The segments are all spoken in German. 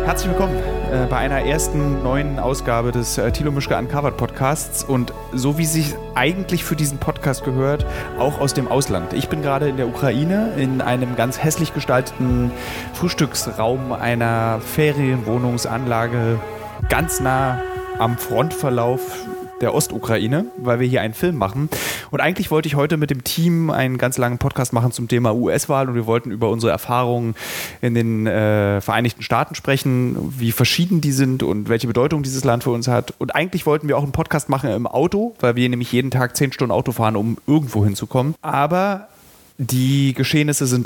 Herzlich willkommen bei einer ersten neuen Ausgabe des Thilo Mischke Uncovered Podcasts und so wie sich eigentlich für diesen Podcast gehört, auch aus dem Ausland. Ich bin gerade in der Ukraine in einem ganz hässlich gestalteten Frühstücksraum einer Ferienwohnungsanlage ganz nah am Frontverlauf der Ostukraine, weil wir hier einen Film machen. Und eigentlich wollte ich heute mit dem Team einen ganz langen Podcast machen zum Thema US-Wahl und wir wollten über unsere Erfahrungen in den Vereinigten Staaten sprechen, wie verschieden die sind und welche Bedeutung dieses Land für uns hat. Und eigentlich wollten wir auch einen Podcast machen im Auto, weil wir nämlich jeden Tag 10 Stunden Auto fahren, um irgendwo hinzukommen. Aber die Geschehnisse sind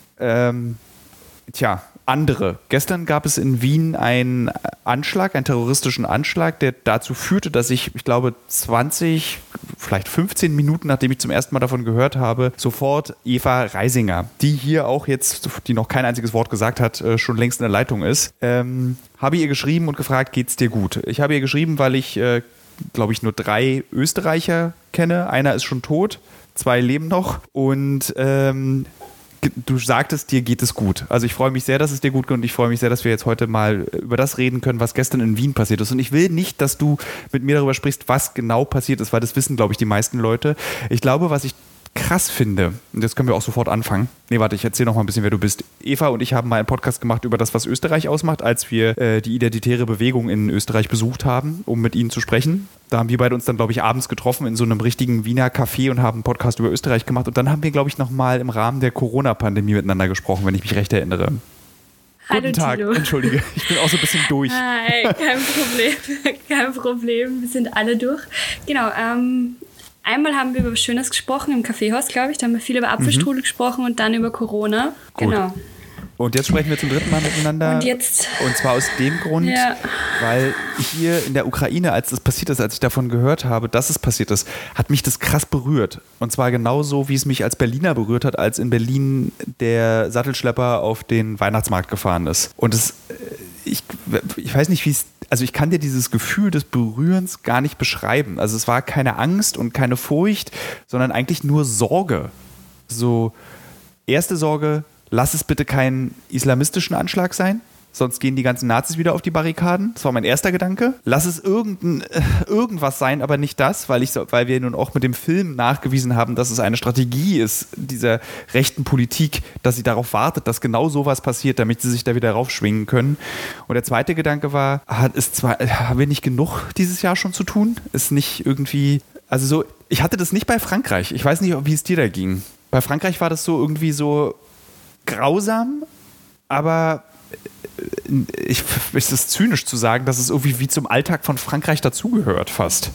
andere. Gestern gab es in Wien einen Anschlag, einen terroristischen Anschlag, der dazu führte, dass ich glaube 20, vielleicht 15 Minuten, nachdem ich zum ersten Mal davon gehört habe, sofort Eva Reisinger, die hier auch jetzt, die noch kein einziges Wort gesagt hat, schon längst in der Leitung ist, habe ihr geschrieben und gefragt, geht's dir gut? Ich habe ihr geschrieben, weil ich, glaube ich, nur 3 Österreicher kenne. Einer ist schon tot, 2 leben noch und du sagtest, dir geht es gut. Also ich freue mich sehr, dass es dir gut geht und ich freue mich sehr, dass wir jetzt heute mal über das reden können, was gestern in Wien passiert ist. Und ich will nicht, dass du mit mir darüber sprichst, was genau passiert ist, weil das wissen, glaube ich, die meisten Leute. Ich glaube, was ich krass finde, und jetzt können wir auch sofort anfangen. Nee, warte, ich erzähle noch mal ein bisschen, wer du bist. Eva und ich haben mal einen Podcast gemacht über das, was Österreich ausmacht, als wir die identitäre Bewegung in Österreich besucht haben, um mit ihnen zu sprechen. Da haben wir beide uns dann, glaube ich, abends getroffen in so einem richtigen Wiener Café und haben einen Podcast über Österreich gemacht. Und dann haben wir, glaube ich, noch mal im Rahmen der Corona-Pandemie miteinander gesprochen, wenn ich mich recht erinnere. Hallo, Guten Tag, Tilo. Entschuldige, ich bin auch so ein bisschen durch. Hi, kein Problem, wir sind alle durch. Genau, einmal haben wir über was Schönes gesprochen im Kaffeehaus, glaube ich. Da haben wir viel über Apfelstrudel gesprochen und dann über Corona. Gut. Genau. Und jetzt sprechen wir zum 3. Mal miteinander. Und zwar aus dem Grund, weil hier in der Ukraine, als das passiert ist, als ich davon gehört habe, dass es passiert ist, hat mich das krass berührt. Und zwar genauso, wie es mich als Berliner berührt hat, als in Berlin der Sattelschlepper auf den Weihnachtsmarkt gefahren ist. Und ich weiß nicht, wie es, also ich kann dir dieses Gefühl des Berührens gar nicht beschreiben. Also es war keine Angst und keine Furcht, sondern eigentlich nur Sorge. So, erste Sorge, lass es bitte keinen islamistischen Anschlag sein, sonst gehen die ganzen Nazis wieder auf die Barrikaden. Das war mein erster Gedanke. Lass es irgendwas sein, aber nicht das, weil wir nun auch mit dem Film nachgewiesen haben, dass es eine Strategie ist, dieser rechten Politik, dass sie darauf wartet, dass genau sowas passiert, damit sie sich da wieder raufschwingen können. Und der zweite Gedanke war, haben wir nicht genug dieses Jahr schon zu tun? Ist nicht irgendwie, also so, ich hatte das nicht bei Frankreich. Ich weiß nicht, wie es dir da ging. Bei Frankreich war das so irgendwie so grausam, aber es ist zynisch zu sagen, dass es irgendwie wie zum Alltag von Frankreich dazugehört fast.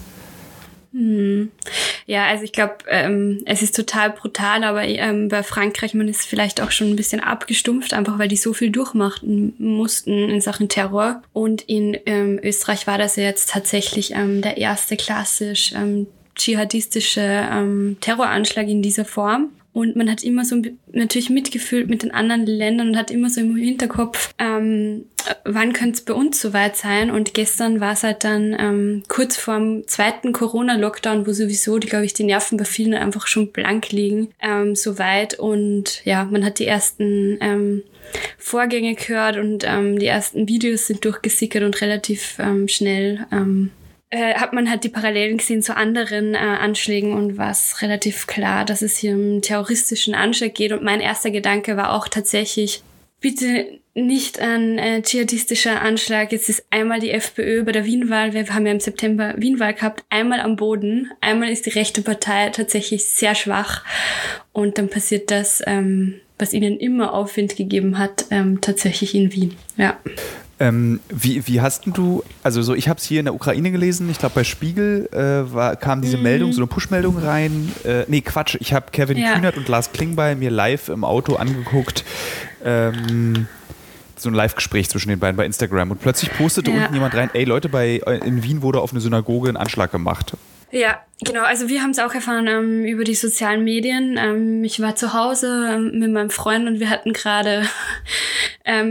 Ja, also ich glaube, es ist total brutal, aber bei Frankreich, man ist vielleicht auch schon ein bisschen abgestumpft, einfach weil die so viel durchmachen mussten in Sachen Terror. Und in Österreich war das ja jetzt tatsächlich der erste klassisch dschihadistische Terroranschlag in dieser Form. Und man hat immer so natürlich mitgefühlt mit den anderen Ländern und hat immer so im Hinterkopf, wann könnte es bei uns soweit sein? Und gestern war es halt dann kurz vorm 2. Corona-Lockdown, wo sowieso, glaube ich, die Nerven bei vielen einfach schon blank liegen, soweit. Und ja, man hat die ersten Vorgänge gehört und die ersten Videos sind durchgesickert und relativ schnell hat man halt die Parallelen gesehen zu anderen Anschlägen und war es relativ klar, dass es hier um einen terroristischen Anschlag geht. Und mein erster Gedanke war auch tatsächlich, bitte nicht ein dschihadistischer Anschlag. Jetzt ist einmal die FPÖ bei der Wienwahl, wir haben ja im September Wienwahl gehabt, einmal am Boden, einmal ist die rechte Partei tatsächlich sehr schwach und dann passiert das, was ihnen immer Aufwind gegeben hat, tatsächlich in Wien. Ja. Wie hast du, also so, ich habe es hier in der Ukraine gelesen, ich glaube bei Spiegel kam diese Meldung, so eine Push-Meldung rein. Ich habe Kevin Kühnert und Lars Klingbeil mir live im Auto angeguckt, so ein Live-Gespräch zwischen den beiden bei Instagram und plötzlich postete unten jemand rein, ey Leute, in Wien wurde auf eine Synagoge ein Anschlag gemacht. Ja, genau. Also wir haben es auch erfahren über die sozialen Medien. Ich war zu Hause mit meinem Freund und wir hatten gerade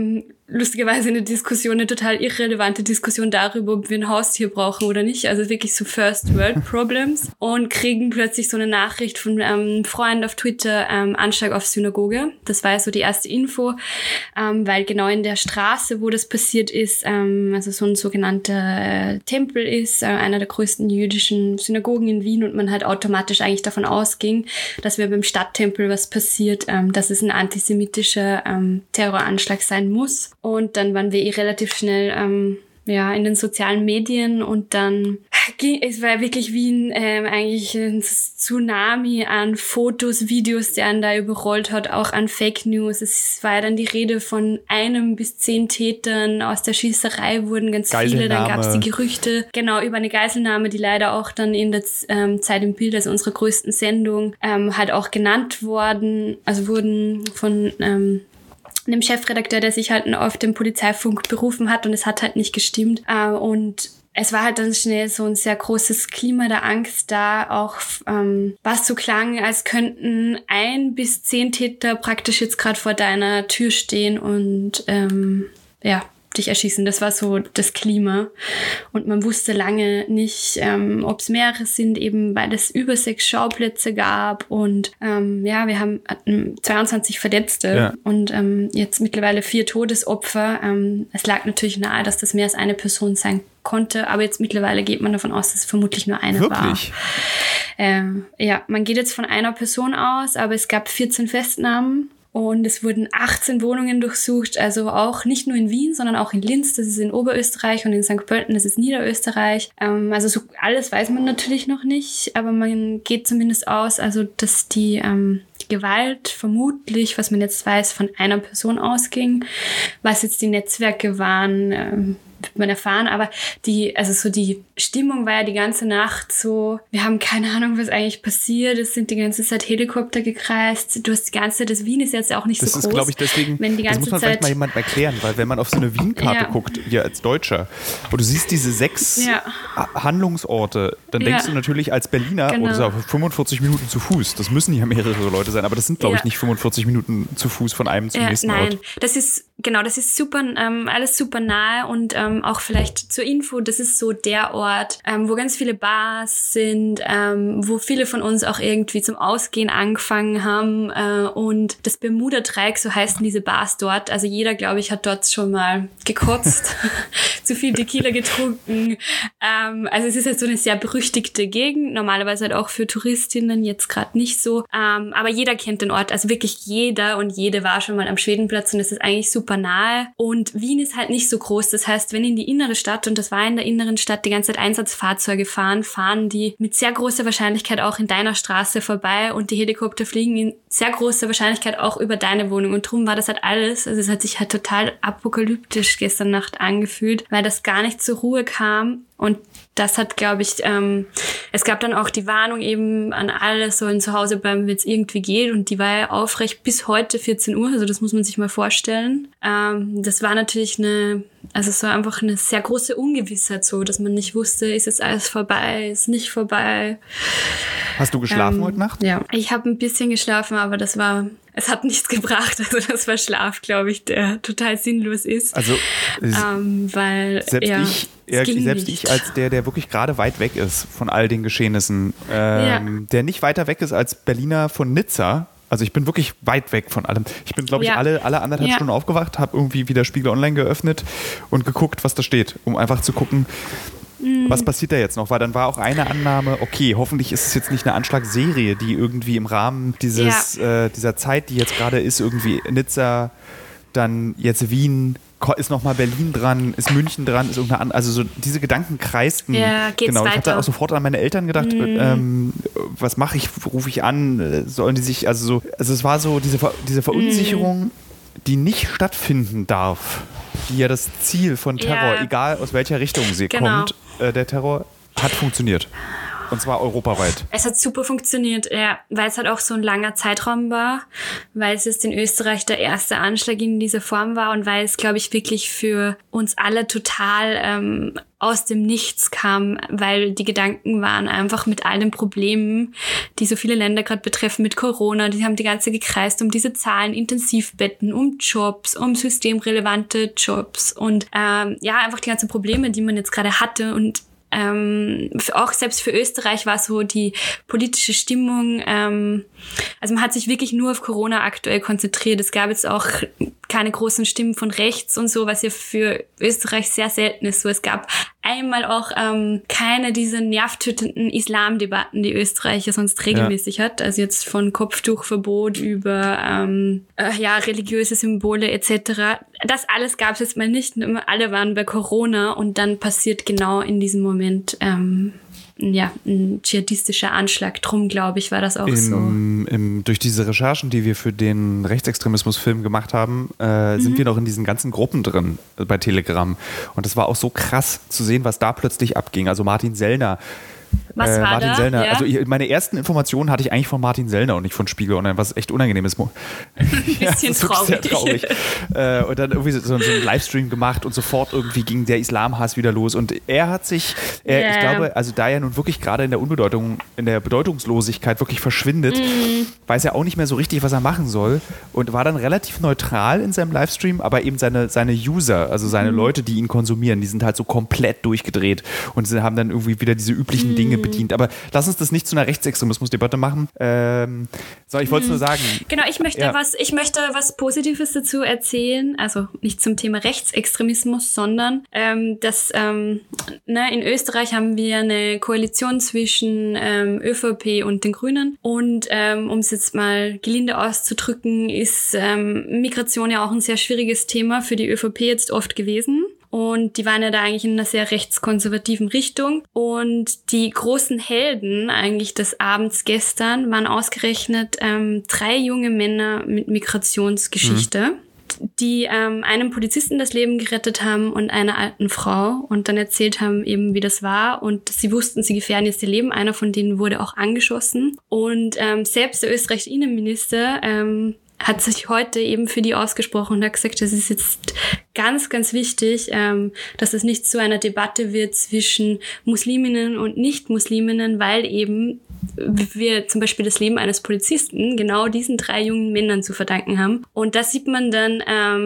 lustigerweise eine total irrelevante Diskussion darüber, ob wir ein Haustier brauchen oder nicht. Also wirklich so First World Problems. Und kriegen plötzlich so eine Nachricht von einem Freund auf Twitter, Anschlag auf Synagoge. Das war ja so die erste Info, weil genau in der Straße, wo das passiert ist, also so ein sogenannter Tempel ist, einer der größten jüdischen Synagogen in Wien, und man halt automatisch eigentlich davon ausging, dass wir beim Stadttempel was passiert, dass es ein antisemitischer Terroranschlag sein muss. Und dann waren wir relativ schnell in den sozialen Medien, und dann es war wirklich wie eigentlich ein Tsunami an Fotos, Videos, der einen da überrollt hat, auch an Fake News. Es war ja dann die Rede von 1 bis 10 Tätern. Aus der Schießerei wurden ganz viele. Dann gab es die Gerüchte, genau, über eine Geiselnahme, die leider auch dann in der Zeit im Bild, also unserer größten Sendung, halt auch genannt wurden von einem Chefredakteur, der sich halt auf den Polizeifunk berufen hat, und es hat halt nicht gestimmt. Und es war halt dann schnell so ein sehr großes Klima der Angst da, auch was so klang, als könnten 1 bis 10 Täter praktisch jetzt gerade vor deiner Tür stehen und dich erschießen. Das war so das Klima. Und man wusste lange nicht, ob es mehrere sind, eben weil es über 6 Schauplätze gab. Und wir haben 22 Verletzte und jetzt mittlerweile 4 Todesopfer. Es lag natürlich nahe, dass das mehr als eine Person sein konnte, aber jetzt mittlerweile geht man davon aus, dass es vermutlich nur eine Wirklich? war. Man geht jetzt von einer Person aus, aber es gab 14 Festnahmen. Und es wurden 18 Wohnungen durchsucht, also auch nicht nur in Wien, sondern auch in Linz, das ist in Oberösterreich, und in St. Pölten, das ist Niederösterreich. Also so alles weiß man natürlich noch nicht, aber man geht zumindest aus, also dass die Gewalt vermutlich, was man jetzt weiß, von einer Person ausging. Was jetzt die Netzwerke waren, wird man erfahren, aber die Stimmung war ja die ganze Nacht so, wir haben keine Ahnung, was eigentlich passiert, es sind die ganze Zeit Helikopter gekreist, du hast die ganze Zeit, das Wien ist jetzt auch nicht so groß. Das ist, glaube ich, deswegen, wenn die ganze das muss man Zeit, vielleicht mal jemandem erklären, weil wenn man auf so eine Wien-Karte guckt, hier als Deutscher, und du siehst diese 6 Handlungsorte, dann denkst du natürlich als Berliner, das ist auf 45 Minuten zu Fuß, das müssen ja mehrere Leute sein, aber das sind, glaube ich, nicht 45 Minuten zu Fuß von einem zum nächsten Ort. Nein, das ist super, alles super nahe, und auch vielleicht zur Info, das ist so der Ort, wo ganz viele Bars sind, wo viele von uns auch irgendwie zum Ausgehen angefangen haben, und das Bermuda-Dreieck, so heißen diese Bars dort, also jeder, glaube ich, hat dort schon mal gekotzt, zu viel Tequila getrunken, also es ist halt so eine sehr berüchtigte Gegend, normalerweise halt auch für Touristinnen, jetzt gerade nicht so, aber jeder kennt den Ort, also wirklich jeder und jede war schon mal am Schwedenplatz, und das ist eigentlich super nahe, und Wien ist halt nicht so groß, das heißt, wenn in die innere Stadt, und das war in der inneren Stadt, die ganze Zeit Einsatzfahrzeuge fahren die mit sehr großer Wahrscheinlichkeit auch in deiner Straße vorbei, und die Helikopter fliegen in sehr großer Wahrscheinlichkeit auch über deine Wohnung, und drum war das halt alles, also es hat sich halt total apokalyptisch gestern Nacht angefühlt, weil das gar nicht zur Ruhe kam. Und das hat, glaube ich, es gab dann auch die Warnung eben an alle, sollen zu Hause bleiben, wenn es irgendwie geht. Und die war ja aufrecht bis heute 14 Uhr, also das muss man sich mal vorstellen. Das war natürlich einfach eine sehr große Ungewissheit so, dass man nicht wusste, ist jetzt alles vorbei, ist nicht vorbei. Hast du geschlafen heute Nacht? Ja, ich habe ein bisschen geschlafen, aber es hat nichts gebracht. Also das war Schlaf, glaube ich, der total sinnlos ist. Also weil selbst ich als der wirklich gerade weit weg ist von all den Geschehnissen, der nicht weiter weg ist als Berliner von Nizza. Also ich bin wirklich weit weg von allem. Ich bin, glaube ich, alle 1,5 Stunden aufgewacht, habe irgendwie wieder Spiegel Online geöffnet und geguckt, was da steht, um einfach zu gucken, was passiert da jetzt noch? Weil dann war auch eine Annahme, okay, hoffentlich ist es jetzt nicht eine Anschlagsserie, die irgendwie im Rahmen dieser Zeit, die jetzt gerade ist, irgendwie Nizza, dann jetzt Wien, ist nochmal Berlin dran, ist München dran, ist irgendeine andere, also so diese Gedanken kreisten. Ja, geht's genau, weiter. Ich habe dann auch sofort an meine Eltern gedacht, was mache ich, rufe ich an, sollen die sich, also es war so diese Verunsicherung, die nicht stattfinden darf, die ja das Ziel von Terror, egal aus welcher Richtung sie kommt, der Terror hat funktioniert. Und zwar europaweit. Es hat super funktioniert, ja, weil es halt auch so ein langer Zeitraum war, weil es jetzt in Österreich der erste Anschlag in dieser Form war und weil es, glaube ich, wirklich für uns alle total aus dem Nichts kam, weil die Gedanken waren einfach mit all den Problemen, die so viele Länder gerade betreffen mit Corona, die haben die ganze Zeit gekreist um diese Zahlen, Intensivbetten, um Jobs, um systemrelevante Jobs und einfach die ganzen Probleme, die man jetzt gerade hatte und auch selbst für Österreich war so die politische Stimmung, also man hat sich wirklich nur auf Corona aktuell konzentriert. Es gab jetzt auch keine großen Stimmen von rechts und so, was ja für Österreich sehr selten ist. So, es gab einmal auch keine dieser nervtötenden Islamdebatten, die Österreich ja sonst regelmäßig hat. Also jetzt von Kopftuchverbot über religiöse Symbole etc. Das alles gab es jetzt mal nicht. Alle waren bei Corona und dann passiert genau in diesem Moment ein dschihadistischer Anschlag. Drum, glaube ich, war das auch so. Durch diese Recherchen, die wir für den Rechtsextremismus-Film gemacht haben, sind wir noch in diesen ganzen Gruppen drin bei Telegram. Und das war auch so krass zu sehen, was da plötzlich abging. Also Martin Sellner. Was war Martin da? Sellner. Ja? Also meine ersten Informationen hatte ich eigentlich von Martin Sellner und nicht von Spiegel Online, was echt unangenehm ist. Bisschen traurig. Sehr traurig. Und dann irgendwie so einen Livestream gemacht und sofort irgendwie ging der Islamhass wieder los. Und er hat sich, ich glaube, also da er nun wirklich gerade in der Bedeutungslosigkeit wirklich verschwindet, weiß er auch nicht mehr so richtig, was er machen soll und war dann relativ neutral in seinem Livestream, aber eben seine User, also seine Leute, die ihn konsumieren, die sind halt so komplett durchgedreht und sie haben dann irgendwie wieder diese üblichen Dinge bedient. Aber lass uns das nicht zu einer Rechtsextremismus-Debatte machen. Ich wollte es nur sagen. Genau, ich möchte was Positives dazu erzählen. Also nicht zum Thema Rechtsextremismus, sondern dass in Österreich haben wir eine Koalition zwischen ÖVP und den Grünen. Und um es jetzt mal gelinde auszudrücken, ist Migration ja auch ein sehr schwieriges Thema für die ÖVP jetzt oft gewesen. Und die waren ja da eigentlich in einer sehr rechtskonservativen Richtung. Und die großen Helden eigentlich des Abends gestern waren ausgerechnet 3 junge Männer mit Migrationsgeschichte, die einem Polizisten das Leben gerettet haben und einer alten Frau und dann erzählt haben eben, wie das war. Und sie wussten, sie gefährden jetzt ihr Leben. Einer von denen wurde auch angeschossen. Und selbst der österreichische Innenminister hat sich heute eben für die ausgesprochen und hat gesagt, das ist jetzt ganz, ganz wichtig, dass es nicht zu einer Debatte wird zwischen Musliminnen und Nicht-Musliminnen, weil eben wir zum Beispiel das Leben eines Polizisten genau diesen 3 jungen Männern zu verdanken haben. Und das sieht man dann,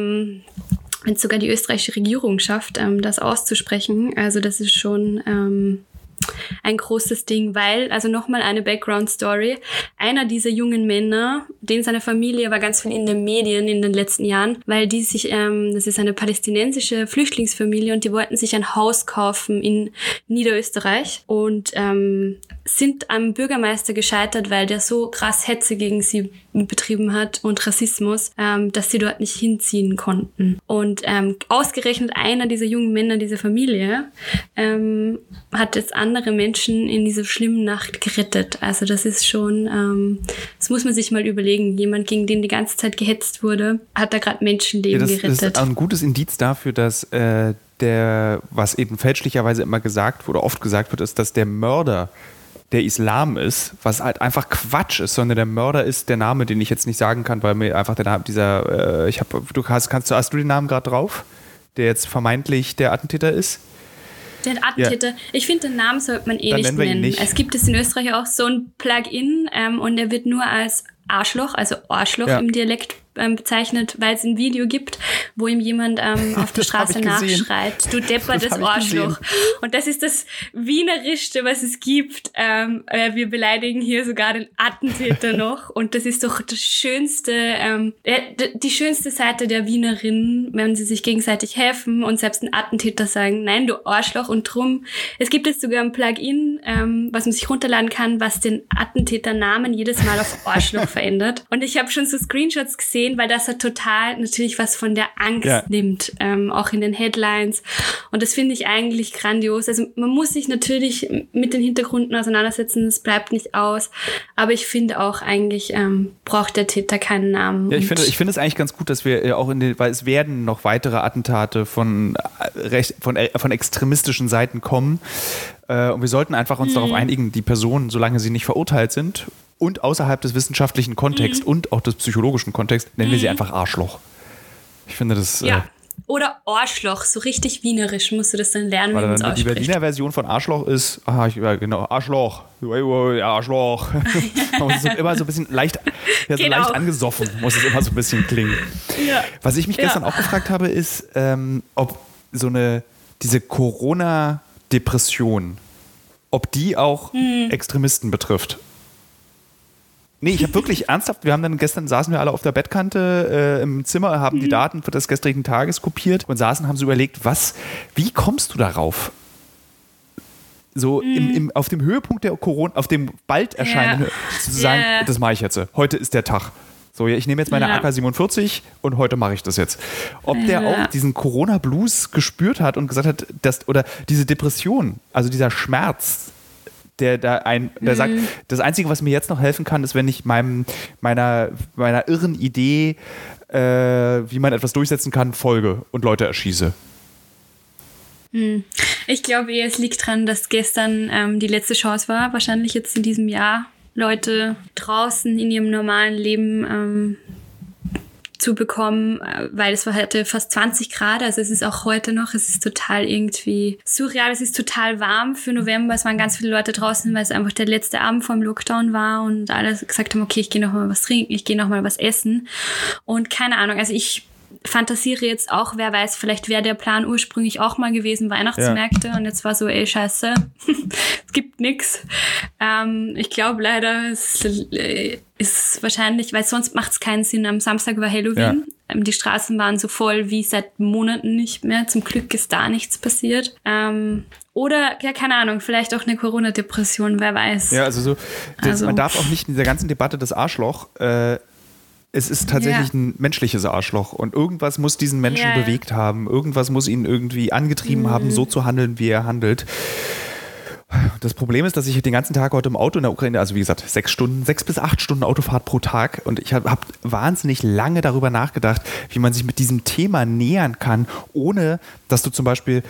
wenn es sogar die österreichische Regierung schafft, das auszusprechen. Also das ist schon ein großes Ding, weil, also nochmal eine Background-Story, einer dieser jungen Männer, den seine Familie war ganz viel in den Medien in den letzten Jahren, weil die sich, das ist eine palästinensische Flüchtlingsfamilie und die wollten sich ein Haus kaufen in Niederösterreich und sind am Bürgermeister gescheitert, weil der so krass Hetze gegen sie betrieben hat und Rassismus, dass sie dort nicht hinziehen konnten. Und ausgerechnet einer dieser jungen Männer dieser Familie hat jetzt andere Menschen in dieser schlimmen Nacht gerettet. Also das ist schon, das muss man sich mal überlegen. Jemand, gegen den die ganze Zeit gehetzt wurde, hat da gerade Menschenleben gerettet. Das ist ein gutes Indiz dafür, dass was eben fälschlicherweise immer gesagt wurde, oft gesagt wird, ist, dass der Mörder der Islam ist, was halt einfach Quatsch ist, sondern der Mörder ist der Name, den ich jetzt nicht sagen kann, weil mir einfach der Name dieser, hast du den Namen gerade drauf, der jetzt vermeintlich der Attentäter ist? Der Attentäter. Ja. Ich finde, den Namen sollte man nicht nennen. Es gibt es in Österreich auch so ein Plugin und der wird nur als Arschloch, also Arschloch im Dialekt bezeichnet, weil es ein Video gibt, wo ihm jemand auf der Straße nachschreit, du deppertes Arschloch. Und das ist das Wienerischste, was es gibt. Wir beleidigen hier sogar den Attentäter noch. Und das ist doch das schönste, die schönste Seite der Wienerinnen, wenn sie sich gegenseitig helfen und selbst ein Attentäter sagen, nein, du Arschloch. Und drum, es gibt jetzt sogar ein Plugin, was man sich runterladen kann, was den Attentäternamen jedes Mal auf Arschloch verändert. Und ich habe schon so Screenshots gesehen, sehen, weil das hat total natürlich was von der Angst nimmt, auch in den Headlines. Und das finde ich eigentlich grandios. Also man muss sich natürlich mit den Hintergründen auseinandersetzen, es bleibt nicht aus. Aber ich finde auch eigentlich braucht der Täter keinen Namen. Ja, ich finde es eigentlich ganz gut, dass wir auch weil es werden noch weitere Attentate von extremistischen Seiten kommen. Und wir sollten einfach uns darauf einigen, die Personen, solange sie nicht verurteilt sind und außerhalb des wissenschaftlichen Kontexts und auch des psychologischen Kontexts, nennen wir sie einfach Arschloch. Ich finde das... Oder Arschloch, so richtig wienerisch musst du das dann lernen, wie man es ausspricht. Die Berliner Version von Arschloch ist, Arschloch. Arschloch. Man muss es immer so ein bisschen leicht angesoffen, muss es immer so ein bisschen klingen. Ja. Was ich mich gestern auch gefragt habe, ist, ob diese Corona-Depression, ob die auch Extremisten betrifft. Nee, ich habe wirklich ernsthaft, gestern saßen wir alle auf der Bettkante im Zimmer, haben die Daten des gestrigen Tages kopiert und haben so überlegt, wie kommst du darauf? So auf dem Höhepunkt der Corona, auf dem bald erscheinenden, sozusagen, das mache ich jetzt. Heute ist der Tag. So, ich nehme jetzt meine AK-47 und heute mache ich das jetzt. Ob der auch diesen Corona-Blues gespürt hat und gesagt hat, oder diese Depression, also dieser Schmerz, der sagt, das Einzige, was mir jetzt noch helfen kann, ist, wenn ich meiner irren Idee, wie man etwas durchsetzen kann, folge und Leute erschieße. Ich glaube es liegt daran, dass gestern die letzte Chance war, wahrscheinlich jetzt in diesem Jahr, Leute draußen in ihrem normalen Leben zu bekommen, weil es hatte fast 20 Grad, also es ist auch heute noch, es ist total irgendwie surreal, es ist total warm für November, es waren ganz viele Leute draußen, weil es einfach der letzte Abend vor dem Lockdown war und alle gesagt haben, okay, ich gehe noch mal was trinken, ich gehe noch mal was essen und keine Ahnung, also ich fantasiere jetzt auch, wer weiß, vielleicht wäre der Plan ursprünglich auch mal gewesen, Weihnachtsmärkte und jetzt war so, scheiße, es gibt nix. Ich glaube leider, es ist wahrscheinlich, weil sonst macht es keinen Sinn. Am Samstag war Halloween. Ja. Die Straßen waren so voll wie seit Monaten nicht mehr. Zum Glück ist da nichts passiert. Oder, keine Ahnung, vielleicht auch eine Corona-Depression, wer weiß. Ja, man darf auch nicht in dieser ganzen Debatte das Arschloch, es ist tatsächlich ein menschliches Arschloch und irgendwas muss diesen Menschen bewegt haben. Irgendwas muss ihn irgendwie angetrieben haben, so zu handeln, wie er handelt. Das Problem ist, dass ich den ganzen Tag heute im Auto in der Ukraine, also wie gesagt, 6 bis 8 Stunden Autofahrt pro Tag und ich habe wahnsinnig lange darüber nachgedacht, wie man sich mit diesem Thema nähern kann, ohne dass du zum Beispiel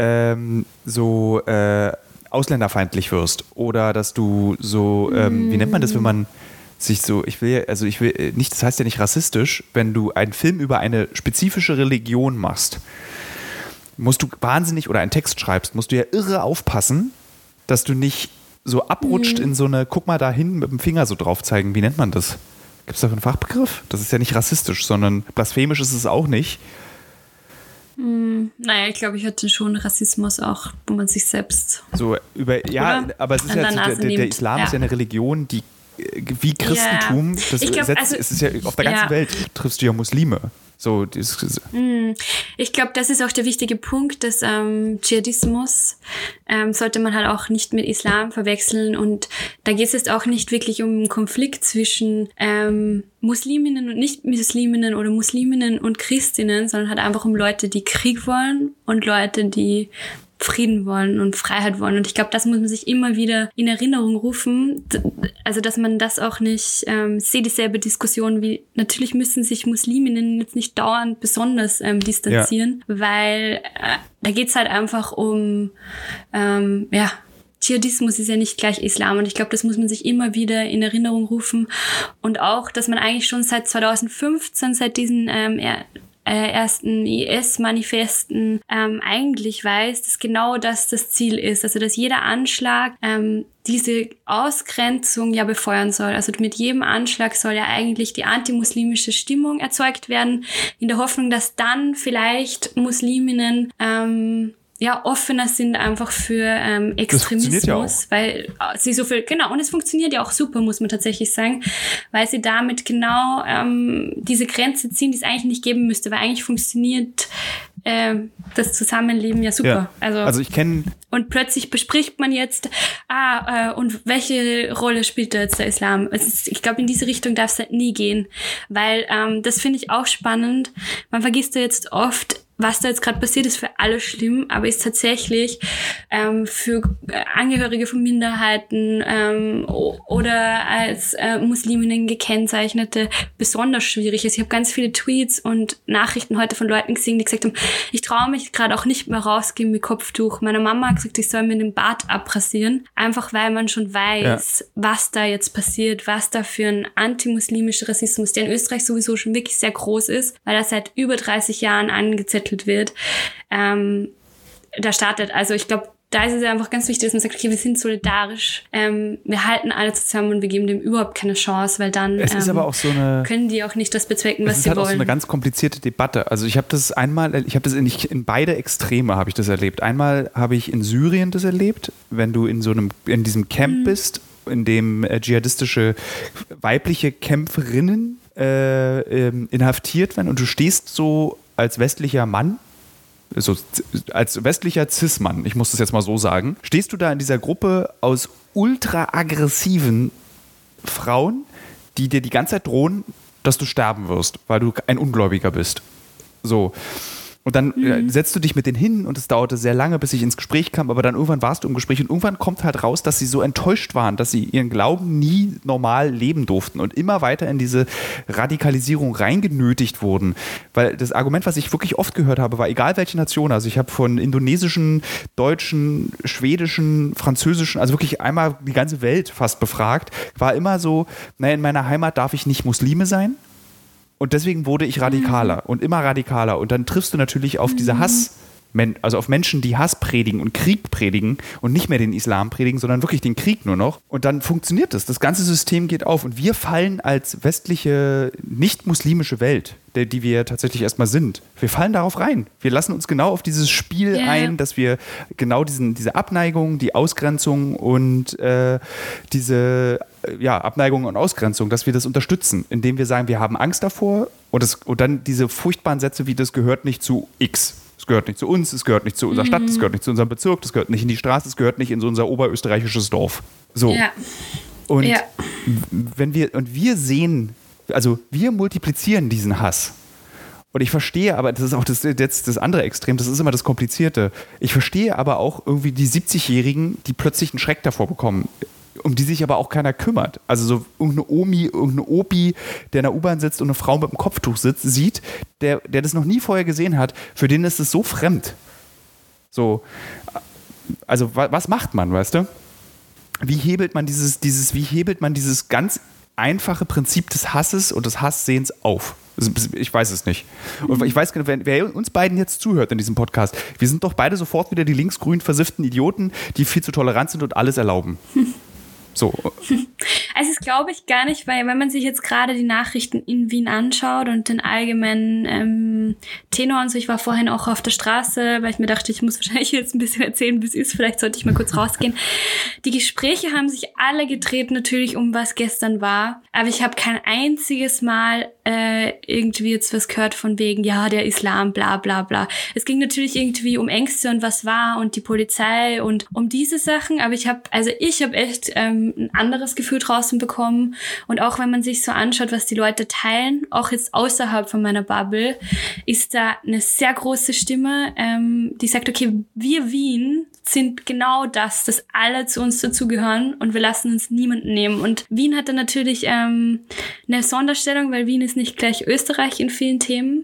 ausländerfeindlich wirst oder dass du so, wie nennt man das, wenn man sich so, ich will nicht, das heißt ja nicht rassistisch, wenn du einen Film über eine spezifische Religion machst, musst du wahnsinnig, oder einen Text schreibst, musst du ja irre aufpassen, dass du nicht so abrutscht in so eine, guck mal da hin mit dem Finger so drauf zeigen, wie nennt man das? Gibt es dafür einen Fachbegriff? Das ist ja nicht rassistisch, sondern blasphemisch ist es auch nicht. Naja, ich glaube, ich hatte schon Rassismus auch, wo man sich selbst aber es ist ja, der Islam ist ja eine Religion, die wie Christentum, es ist ja auf der ganzen Welt triffst du ja Muslime. So, ich glaube, das ist auch der wichtige Punkt, dass Dschihadismus sollte man halt auch nicht mit Islam verwechseln und da geht es jetzt auch nicht wirklich um einen Konflikt zwischen Musliminnen und Nicht-Musliminnen oder Musliminnen und Christinnen, sondern halt einfach um Leute, die Krieg wollen und Leute, die Frieden wollen und Freiheit wollen. Und ich glaube, das muss man sich immer wieder in Erinnerung rufen. Also, dass man das auch nicht, ich sehe dieselbe Diskussion wie, natürlich müssen sich Musliminnen jetzt nicht dauernd besonders distanzieren, weil da geht's halt einfach um, Dschihadismus ist ja nicht gleich Islam und ich glaube, das muss man sich immer wieder in Erinnerung rufen. Und auch, dass man eigentlich schon seit 2015, seit diesen ersten IS-Manifesten eigentlich weiß, dass genau das Ziel ist. Also, dass jeder Anschlag diese Ausgrenzung ja befeuern soll. Also mit jedem Anschlag soll ja eigentlich die antimuslimische Stimmung erzeugt werden, in der Hoffnung, dass dann vielleicht Musliminnen offener sind einfach für Extremismus, ja, weil sie so viel, und es funktioniert ja auch super, muss man tatsächlich sagen, weil sie damit genau diese Grenze ziehen, die es eigentlich nicht geben müsste, weil eigentlich funktioniert das Zusammenleben ja super. Ja. Also ich kenne... Und plötzlich bespricht man jetzt, und welche Rolle spielt da jetzt der Islam? Ich glaube, in diese Richtung darf es halt nie gehen, weil das finde ich auch spannend. Man vergisst ja jetzt oft, was da jetzt gerade passiert, ist für alle schlimm, aber ist tatsächlich für Angehörige von Minderheiten oder als Musliminnen gekennzeichnete besonders schwierig ist. Ich habe ganz viele Tweets und Nachrichten heute von Leuten gesehen, die gesagt haben, ich traue mich gerade auch nicht mehr rausgehen mit Kopftuch. Meine Mama hat gesagt, ich soll mir den Bart abrasieren, einfach weil man schon weiß, was da jetzt passiert, was da für ein antimuslimischer Rassismus, der in Österreich sowieso schon wirklich sehr groß ist, weil er seit über 30 Jahren angezettelt wird, da startet. Also ich glaube, da ist es einfach ganz wichtig, dass man sagt, okay, wir sind solidarisch, wir halten alle zusammen und wir geben dem überhaupt keine Chance, weil dann es ist aber auch so eine, können die auch nicht das bezwecken, was sie wollen. Es ist halt auch so eine ganz komplizierte Debatte. Also ich habe das in beide Extreme habe ich das erlebt. Einmal habe ich in Syrien das erlebt, wenn du in diesem Camp bist, in dem dschihadistische weibliche Kämpferinnen inhaftiert werden und du stehst so als westlicher Mann, so als westlicher Cis-Mann, ich muss das jetzt mal so sagen, stehst du da in dieser Gruppe aus ultra aggressiven Frauen, die dir die ganze Zeit drohen, dass du sterben wirst, weil du ein Ungläubiger bist. So. Und dann setzt du dich mit denen hin und es dauerte sehr lange, bis ich ins Gespräch kam, aber dann irgendwann warst du im Gespräch und irgendwann kommt halt raus, dass sie so enttäuscht waren, dass sie ihren Glauben nie normal leben durften und immer weiter in diese Radikalisierung reingenötigt wurden. Weil das Argument, was ich wirklich oft gehört habe, war, egal welche Nation, also ich habe von indonesischen, deutschen, schwedischen, französischen, also wirklich einmal die ganze Welt fast befragt, war immer so, naja, in meiner Heimat darf ich nicht Muslime sein. Und deswegen wurde ich radikaler und immer radikaler. Und dann triffst du natürlich auf diese also auf Menschen, die Hass predigen und Krieg predigen und nicht mehr den Islam predigen, sondern wirklich den Krieg nur noch. Und dann funktioniert das. Das ganze System geht auf. Und wir fallen als westliche, nicht-muslimische Welt, die wir tatsächlich erstmal sind, wir fallen darauf rein. Wir lassen uns genau auf dieses Spiel ein, dass wir genau diese Abneigung, die Ausgrenzung und diese Abneigung und Ausgrenzung, dass wir das unterstützen, indem wir sagen, wir haben Angst davor und dann diese furchtbaren Sätze wie, das gehört nicht zu X. Es gehört nicht zu uns, es gehört nicht zu unserer Stadt, es gehört nicht zu unserem Bezirk, es gehört nicht in die Straße, es gehört nicht in so unser oberösterreichisches Dorf. So. Ja. Und wir sehen, also wir multiplizieren diesen Hass. Und ich verstehe, aber das ist auch das andere Extrem, das ist immer das Komplizierte. Ich verstehe aber auch irgendwie die 70-Jährigen, die plötzlich einen Schreck davor bekommen, um die sich aber auch keiner kümmert. Also so irgendeine Omi, irgendeine Opi, der in der U-Bahn sitzt und eine Frau mit einem Kopftuch sieht, der das noch nie vorher gesehen hat, für den ist es so fremd. So, also was macht man, weißt du? Wie hebelt man dieses ganz einfache Prinzip des Hasses und des Hasssehens auf? Ich weiß es nicht. Und ich weiß, wer uns beiden jetzt zuhört in diesem Podcast, wir sind doch beide sofort wieder die linksgrün versifften Idioten, die viel zu tolerant sind und alles erlauben. So. Also das glaube ich gar nicht, weil wenn man sich jetzt gerade die Nachrichten in Wien anschaut und den allgemeinen Tenor und so, ich war vorhin auch auf der Straße, weil ich mir dachte, ich muss wahrscheinlich jetzt ein bisschen erzählen, wie es ist, vielleicht sollte ich mal kurz rausgehen. Die Gespräche haben sich alle gedreht natürlich um was gestern war, aber ich habe kein einziges Mal irgendwie jetzt was gehört von wegen, ja, der Islam, bla bla bla. Es ging natürlich irgendwie um Ängste und was war und die Polizei und um diese Sachen, aber ich habe echt ein anderes Gefühl draußen bekommen und auch wenn man sich so anschaut, was die Leute teilen, auch jetzt außerhalb von meiner Bubble, ist da eine sehr große Stimme, die sagt, okay, wir Wien sind genau das, dass alle zu uns dazugehören und wir lassen uns niemanden nehmen. Und Wien hat dann natürlich eine Sonderstellung, weil Wien ist nicht gleich Österreich in vielen Themen.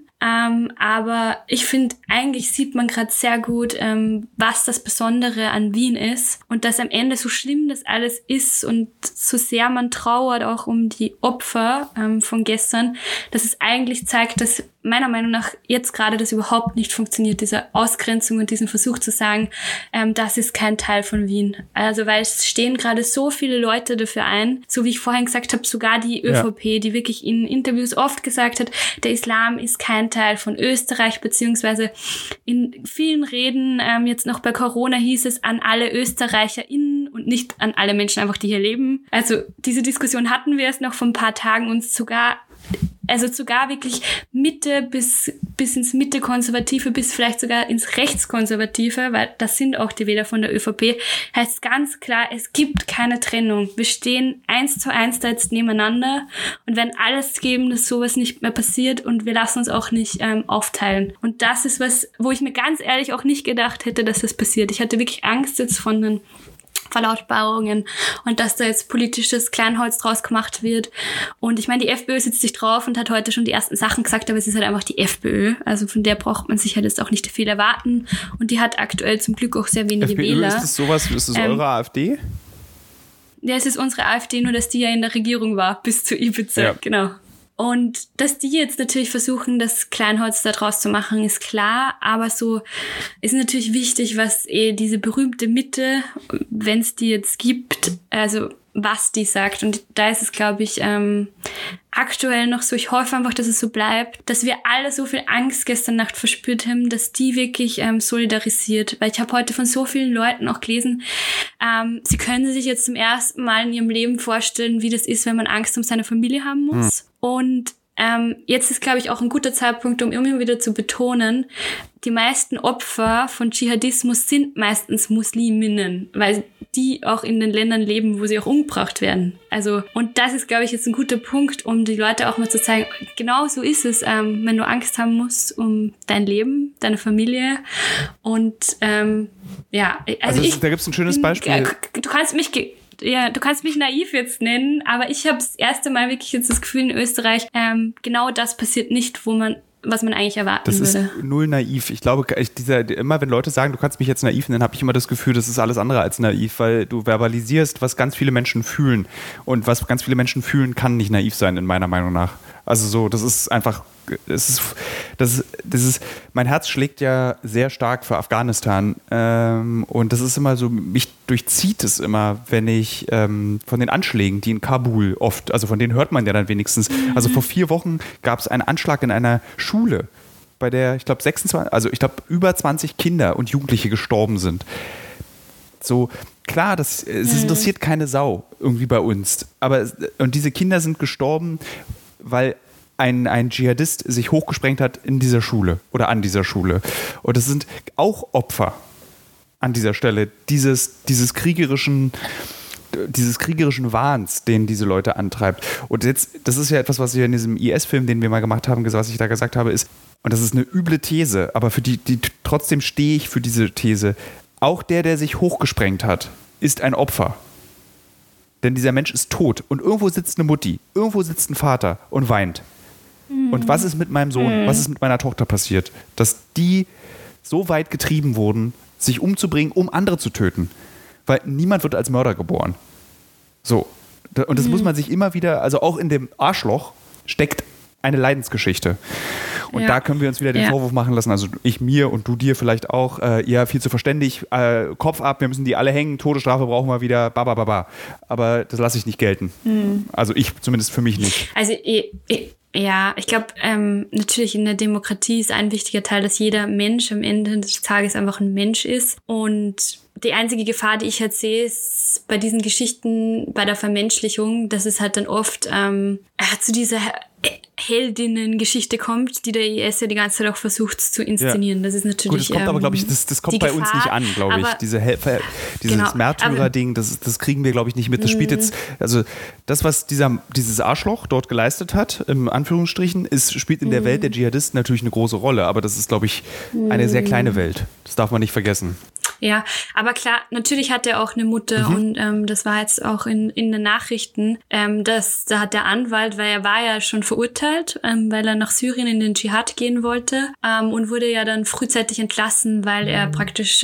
Aber ich finde, eigentlich sieht man gerade sehr gut, was das Besondere an Wien ist und dass am Ende so schlimm das alles ist und so sehr man trauert auch um die Opfer von gestern, dass es eigentlich zeigt, dass meiner Meinung nach jetzt gerade das überhaupt nicht funktioniert, diese Ausgrenzung und diesen Versuch zu sagen, das ist kein Teil von Wien. Also weil es stehen gerade so viele Leute dafür ein, so wie ich vorhin gesagt habe, sogar die ÖVP, die wirklich in Interviews oft gesagt hat, der Islam ist kein Teil von Österreich, beziehungsweise in vielen Reden, jetzt noch bei Corona hieß es an alle ÖsterreicherInnen und nicht an alle Menschen einfach, die hier leben. Also diese Diskussion hatten wir erst noch vor ein paar Tagen und sogar also sogar wirklich Mitte bis ins Mitte-Konservative, bis vielleicht sogar ins Rechtskonservative, weil das sind auch die Wähler von der ÖVP, heißt ganz klar, es gibt keine Trennung. Wir stehen 1:1 da jetzt nebeneinander und werden alles geben, dass sowas nicht mehr passiert und wir lassen uns auch nicht aufteilen. Und das ist was, wo ich mir ganz ehrlich auch nicht gedacht hätte, dass das passiert. Ich hatte wirklich Angst jetzt von den Verlautbarungen und dass da jetzt politisches Kleinholz draus gemacht wird. Und ich meine, die FPÖ sitzt sich drauf und hat heute schon die ersten Sachen gesagt, aber es ist halt einfach die FPÖ. Also von der braucht man sich halt jetzt auch nicht viel erwarten. Und die hat aktuell zum Glück auch sehr wenige FPÖ, Wähler. Ist das sowas, ist das eure AfD? Ja, es ist unsere AfD, nur dass die ja in der Regierung war, bis zu Ibiza, ja. Genau. Und dass die jetzt natürlich versuchen, das Kleinholz da draus zu machen, ist klar. Aber so ist natürlich wichtig, was diese berühmte Mitte, wenn es die jetzt gibt, also was die sagt. Und da ist es, glaube ich, aktuell noch so. Ich hoffe einfach, dass es so bleibt, dass wir alle so viel Angst gestern Nacht verspürt haben, dass die wirklich solidarisiert. Weil ich habe heute von so vielen Leuten auch gelesen, sie können sich jetzt zum ersten Mal in ihrem Leben vorstellen, wie das ist, wenn man Angst um seine Familie haben muss. Und jetzt ist, glaube ich, auch ein guter Zeitpunkt, um immer wieder zu betonen, die meisten Opfer von Dschihadismus sind meistens Musliminnen, weil die auch in den Ländern leben, wo sie auch umgebracht werden. Also, und das ist, glaube ich, jetzt ein guter Punkt, um die Leute auch mal zu zeigen, genau so ist es, wenn du Angst haben musst um dein Leben, deine Familie. Und ja, also da gibt es ein schönes Beispiel. Du kannst mich naiv jetzt nennen, aber ich habe das erste Mal wirklich jetzt das Gefühl in Österreich, genau das passiert nicht, was man eigentlich erwarten würde. Das ist null naiv. Ich glaube, immer wenn Leute sagen, du kannst mich jetzt naiv nennen, habe ich immer das Gefühl, das ist alles andere als naiv, weil du verbalisierst, was ganz viele Menschen fühlen. Und was ganz viele Menschen fühlen, kann nicht naiv sein, in meiner Meinung nach. Also so, das ist einfach, mein Herz schlägt ja sehr stark für Afghanistan. Und das ist immer so, mich durchzieht es immer, wenn ich von den Anschlägen, die in Kabul oft, also von denen hört man ja dann wenigstens. Also vor 4 Wochen gab es einen Anschlag in einer Schule, bei der, ich glaube, über 20 Kinder und Jugendliche gestorben sind. So, klar, es interessiert keine Sau irgendwie bei uns. Und diese Kinder sind gestorben, weil ein Dschihadist sich hochgesprengt hat in dieser Schule oder an dieser Schule. Und das sind auch Opfer an dieser Stelle dieses kriegerischen Wahns, den diese Leute antreibt. Und jetzt, das ist ja etwas, was ich in diesem IS-Film, den wir mal gemacht haben, was ich da gesagt habe, ist, und das ist eine üble These, aber für die trotzdem stehe ich für diese These. Auch der sich hochgesprengt hat, ist ein Opfer. Denn dieser Mensch ist tot. Und irgendwo sitzt eine Mutti, irgendwo sitzt ein Vater und weint. Und was ist mit meinem Sohn, was ist mit meiner Tochter passiert? Dass die so weit getrieben wurden, sich umzubringen, um andere zu töten. Weil niemand wird als Mörder geboren. So. Und das muss man sich immer wieder, also auch in dem Arschloch steckt eine Leidensgeschichte. Und da können wir uns wieder den Vorwurf machen lassen, also ich mir und du dir vielleicht auch, viel zu verständig, Kopf ab, wir müssen die alle hängen, Todesstrafe brauchen wir wieder, ba. Aber das lasse ich nicht gelten. Also ich, zumindest für mich nicht. Also ich glaube, natürlich in der Demokratie ist ein wichtiger Teil, dass jeder Mensch am Ende des Tages einfach ein Mensch ist. Und die einzige Gefahr, die ich halt sehe, ist bei diesen Geschichten, bei der Vermenschlichung, dass es halt dann oft zu dieser Heldinnen-Geschichte kommt, die der IS ja die ganze Zeit auch versucht zu inszenieren. Das ist natürlich. Gut, das kommt aber, glaube ich, das kommt bei uns nicht an, glaube ich. Dieses Märtyrer-Ding, das kriegen wir, glaube ich, nicht mit. Das spielt jetzt, also das, was dieses Arschloch dort geleistet hat, im Anführungsstrichen, spielt in der Welt der Dschihadisten natürlich eine große Rolle, aber das ist, glaube ich, eine sehr kleine Welt. Das darf man nicht vergessen. Ja, aber klar, natürlich hat er auch eine Mutter und das war jetzt auch in den Nachrichten, da hat der Anwalt, weil er war ja schon verurteilt, weil er nach Syrien in den Dschihad gehen wollte und wurde ja dann frühzeitig entlassen, weil er praktisch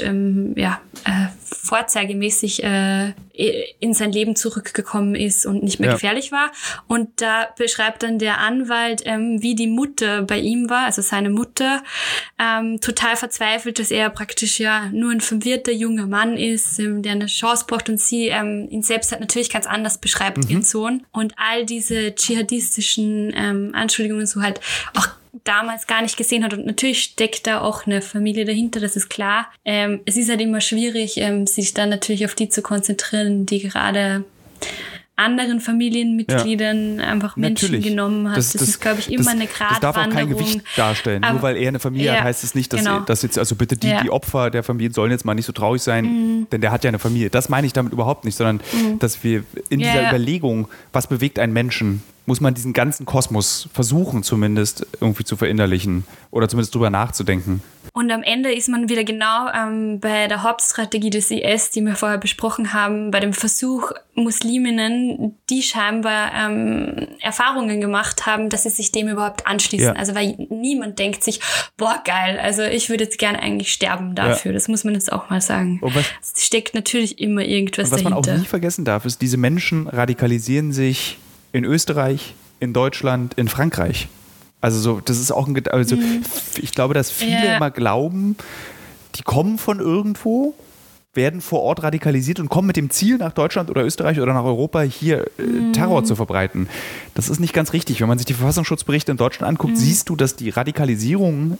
vorzeigemäßig in sein Leben zurückgekommen ist und nicht mehr gefährlich war. Und da beschreibt dann der Anwalt, wie die Mutter bei ihm war, also seine Mutter, total verzweifelt, dass er praktisch ja nur ein verwirrter junger Mann ist, der eine Chance braucht und sie ihn selbst halt natürlich ganz anders beschreibt, ihren Sohn. Und all diese dschihadistischen Anschuldigungen so halt auch damals gar nicht gesehen hat. Und natürlich steckt da auch eine Familie dahinter, das ist klar. Es ist halt immer schwierig, sich dann natürlich auf die zu konzentrieren, die gerade anderen Familienmitgliedern einfach Menschen genommen hat. Das ist, glaube ich, immer eine Gratwanderung. Das darf auch kein Gewicht darstellen. Nur weil er eine Familie hat, heißt es nicht, dass jetzt, also bitte die Opfer der Familie sollen jetzt mal nicht so traurig sein, denn der hat ja eine Familie. Das meine ich damit überhaupt nicht, sondern dass wir in dieser Überlegung, was bewegt einen Menschen, muss man diesen ganzen Kosmos versuchen zumindest irgendwie zu verinnerlichen oder zumindest drüber nachzudenken. Und am Ende ist man wieder genau bei der Hauptstrategie des IS, die wir vorher besprochen haben, bei dem Versuch, Musliminnen, die scheinbar Erfahrungen gemacht haben, dass sie sich dem überhaupt anschließen. Ja. Also weil niemand denkt sich, boah, geil, also ich würde jetzt gerne eigentlich sterben dafür. Ja. Das muss man jetzt auch mal sagen. Es steckt natürlich immer irgendwas dahinter. Was man auch nie vergessen darf, ist, diese Menschen radikalisieren sich in Österreich, in Deutschland, in Frankreich. Also so, das ist auch ich glaube, dass viele immer glauben, die kommen von irgendwo, werden vor Ort radikalisiert und kommen mit dem Ziel nach Deutschland oder Österreich oder nach Europa hier Terror zu verbreiten. Das ist nicht ganz richtig. Wenn man sich die Verfassungsschutzberichte in Deutschland anguckt, siehst du, dass die Radikalisierung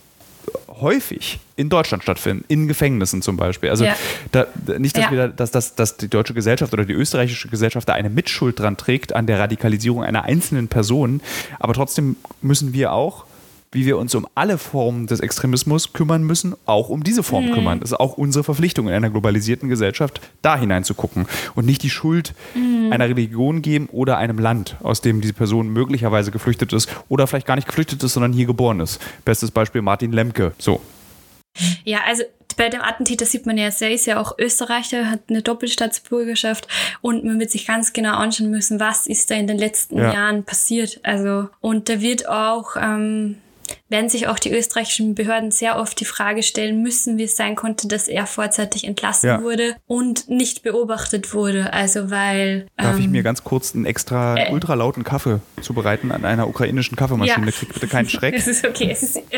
häufig in Deutschland stattfinden, in Gefängnissen zum Beispiel. Also nicht, dass die deutsche Gesellschaft oder die österreichische Gesellschaft da eine Mitschuld dran trägt an der Radikalisierung einer einzelnen Person, aber trotzdem müssen wir auch, wie wir uns um alle Formen des Extremismus kümmern müssen, auch um diese Form kümmern. Das ist auch unsere Verpflichtung in einer globalisierten Gesellschaft, da hineinzugucken und nicht die Schuld einer Religion geben oder einem Land, aus dem diese Person möglicherweise geflüchtet ist oder vielleicht gar nicht geflüchtet ist, sondern hier geboren ist. Bestes Beispiel Martin Lemke. So. Ja, also bei dem Attentäter sieht man ja, er ist ja auch Österreicher, hat eine Doppelstaatsbürgerschaft und man wird sich ganz genau anschauen müssen, was ist da in den letzten Jahren passiert. Also, und da wird auch werden sich auch die österreichischen Behörden sehr oft die Frage stellen müssen, wie es sein konnte, dass er vorzeitig entlassen wurde und nicht beobachtet wurde. Also weil... Darf ich mir ganz kurz einen extra ultralauten Kaffee zubereiten an einer ukrainischen Kaffeemaschine? Ja. Kriegt bitte keinen Schreck. Es ist okay, es ist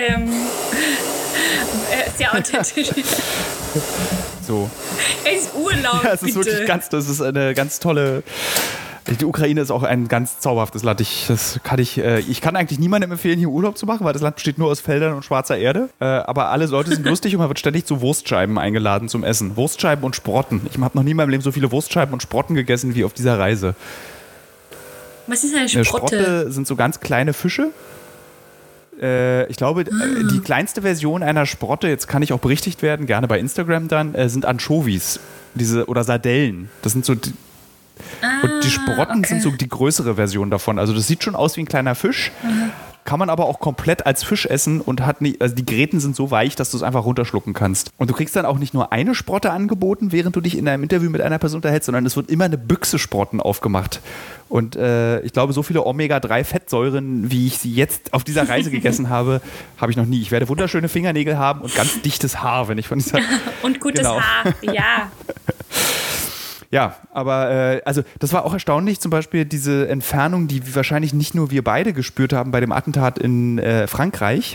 sehr authentisch. So. Es ist Urlaub, ja, es ist bitte. wirklich das ist eine ganz tolle... Die Ukraine ist auch ein ganz zauberhaftes Land. Ich kann eigentlich niemandem empfehlen, hier Urlaub zu machen, weil das Land besteht nur aus Feldern und schwarzer Erde. Aber alle Leute sind lustig und man wird ständig zu Wurstscheiben eingeladen zum Essen. Wurstscheiben und Sprotten. Ich habe noch nie in meinem Leben so viele Wurstscheiben und Sprotten gegessen wie auf dieser Reise. Was ist eine Sprotte? Sprotte sind so ganz kleine Fische. Ich glaube, die kleinste Version einer Sprotte, jetzt kann ich auch berichtigt werden, gerne bei Instagram dann, sind Anchovies oder Sardellen. Das sind so... Und die Sprotten sind so die größere Version davon. Also das sieht schon aus wie ein kleiner Fisch, kann man aber auch komplett als Fisch essen und hat nicht, also die Gräten sind so weich, dass du es einfach runterschlucken kannst. Und du kriegst dann auch nicht nur eine Sprotte angeboten, während du dich in einem Interview mit einer Person unterhältst, sondern es wird immer eine Büchse Sprotten aufgemacht. Und ich glaube, so viele Omega-3-Fettsäuren, wie ich sie jetzt auf dieser Reise gegessen habe, habe ich noch nie. Ich werde wunderschöne Fingernägel haben und ganz dichtes Haar, wenn ich von dieser... Und gutes Haar, ja. Ja, aber also das war auch erstaunlich, zum Beispiel diese Entfernung, die wahrscheinlich nicht nur wir beide gespürt haben bei dem Attentat in Frankreich.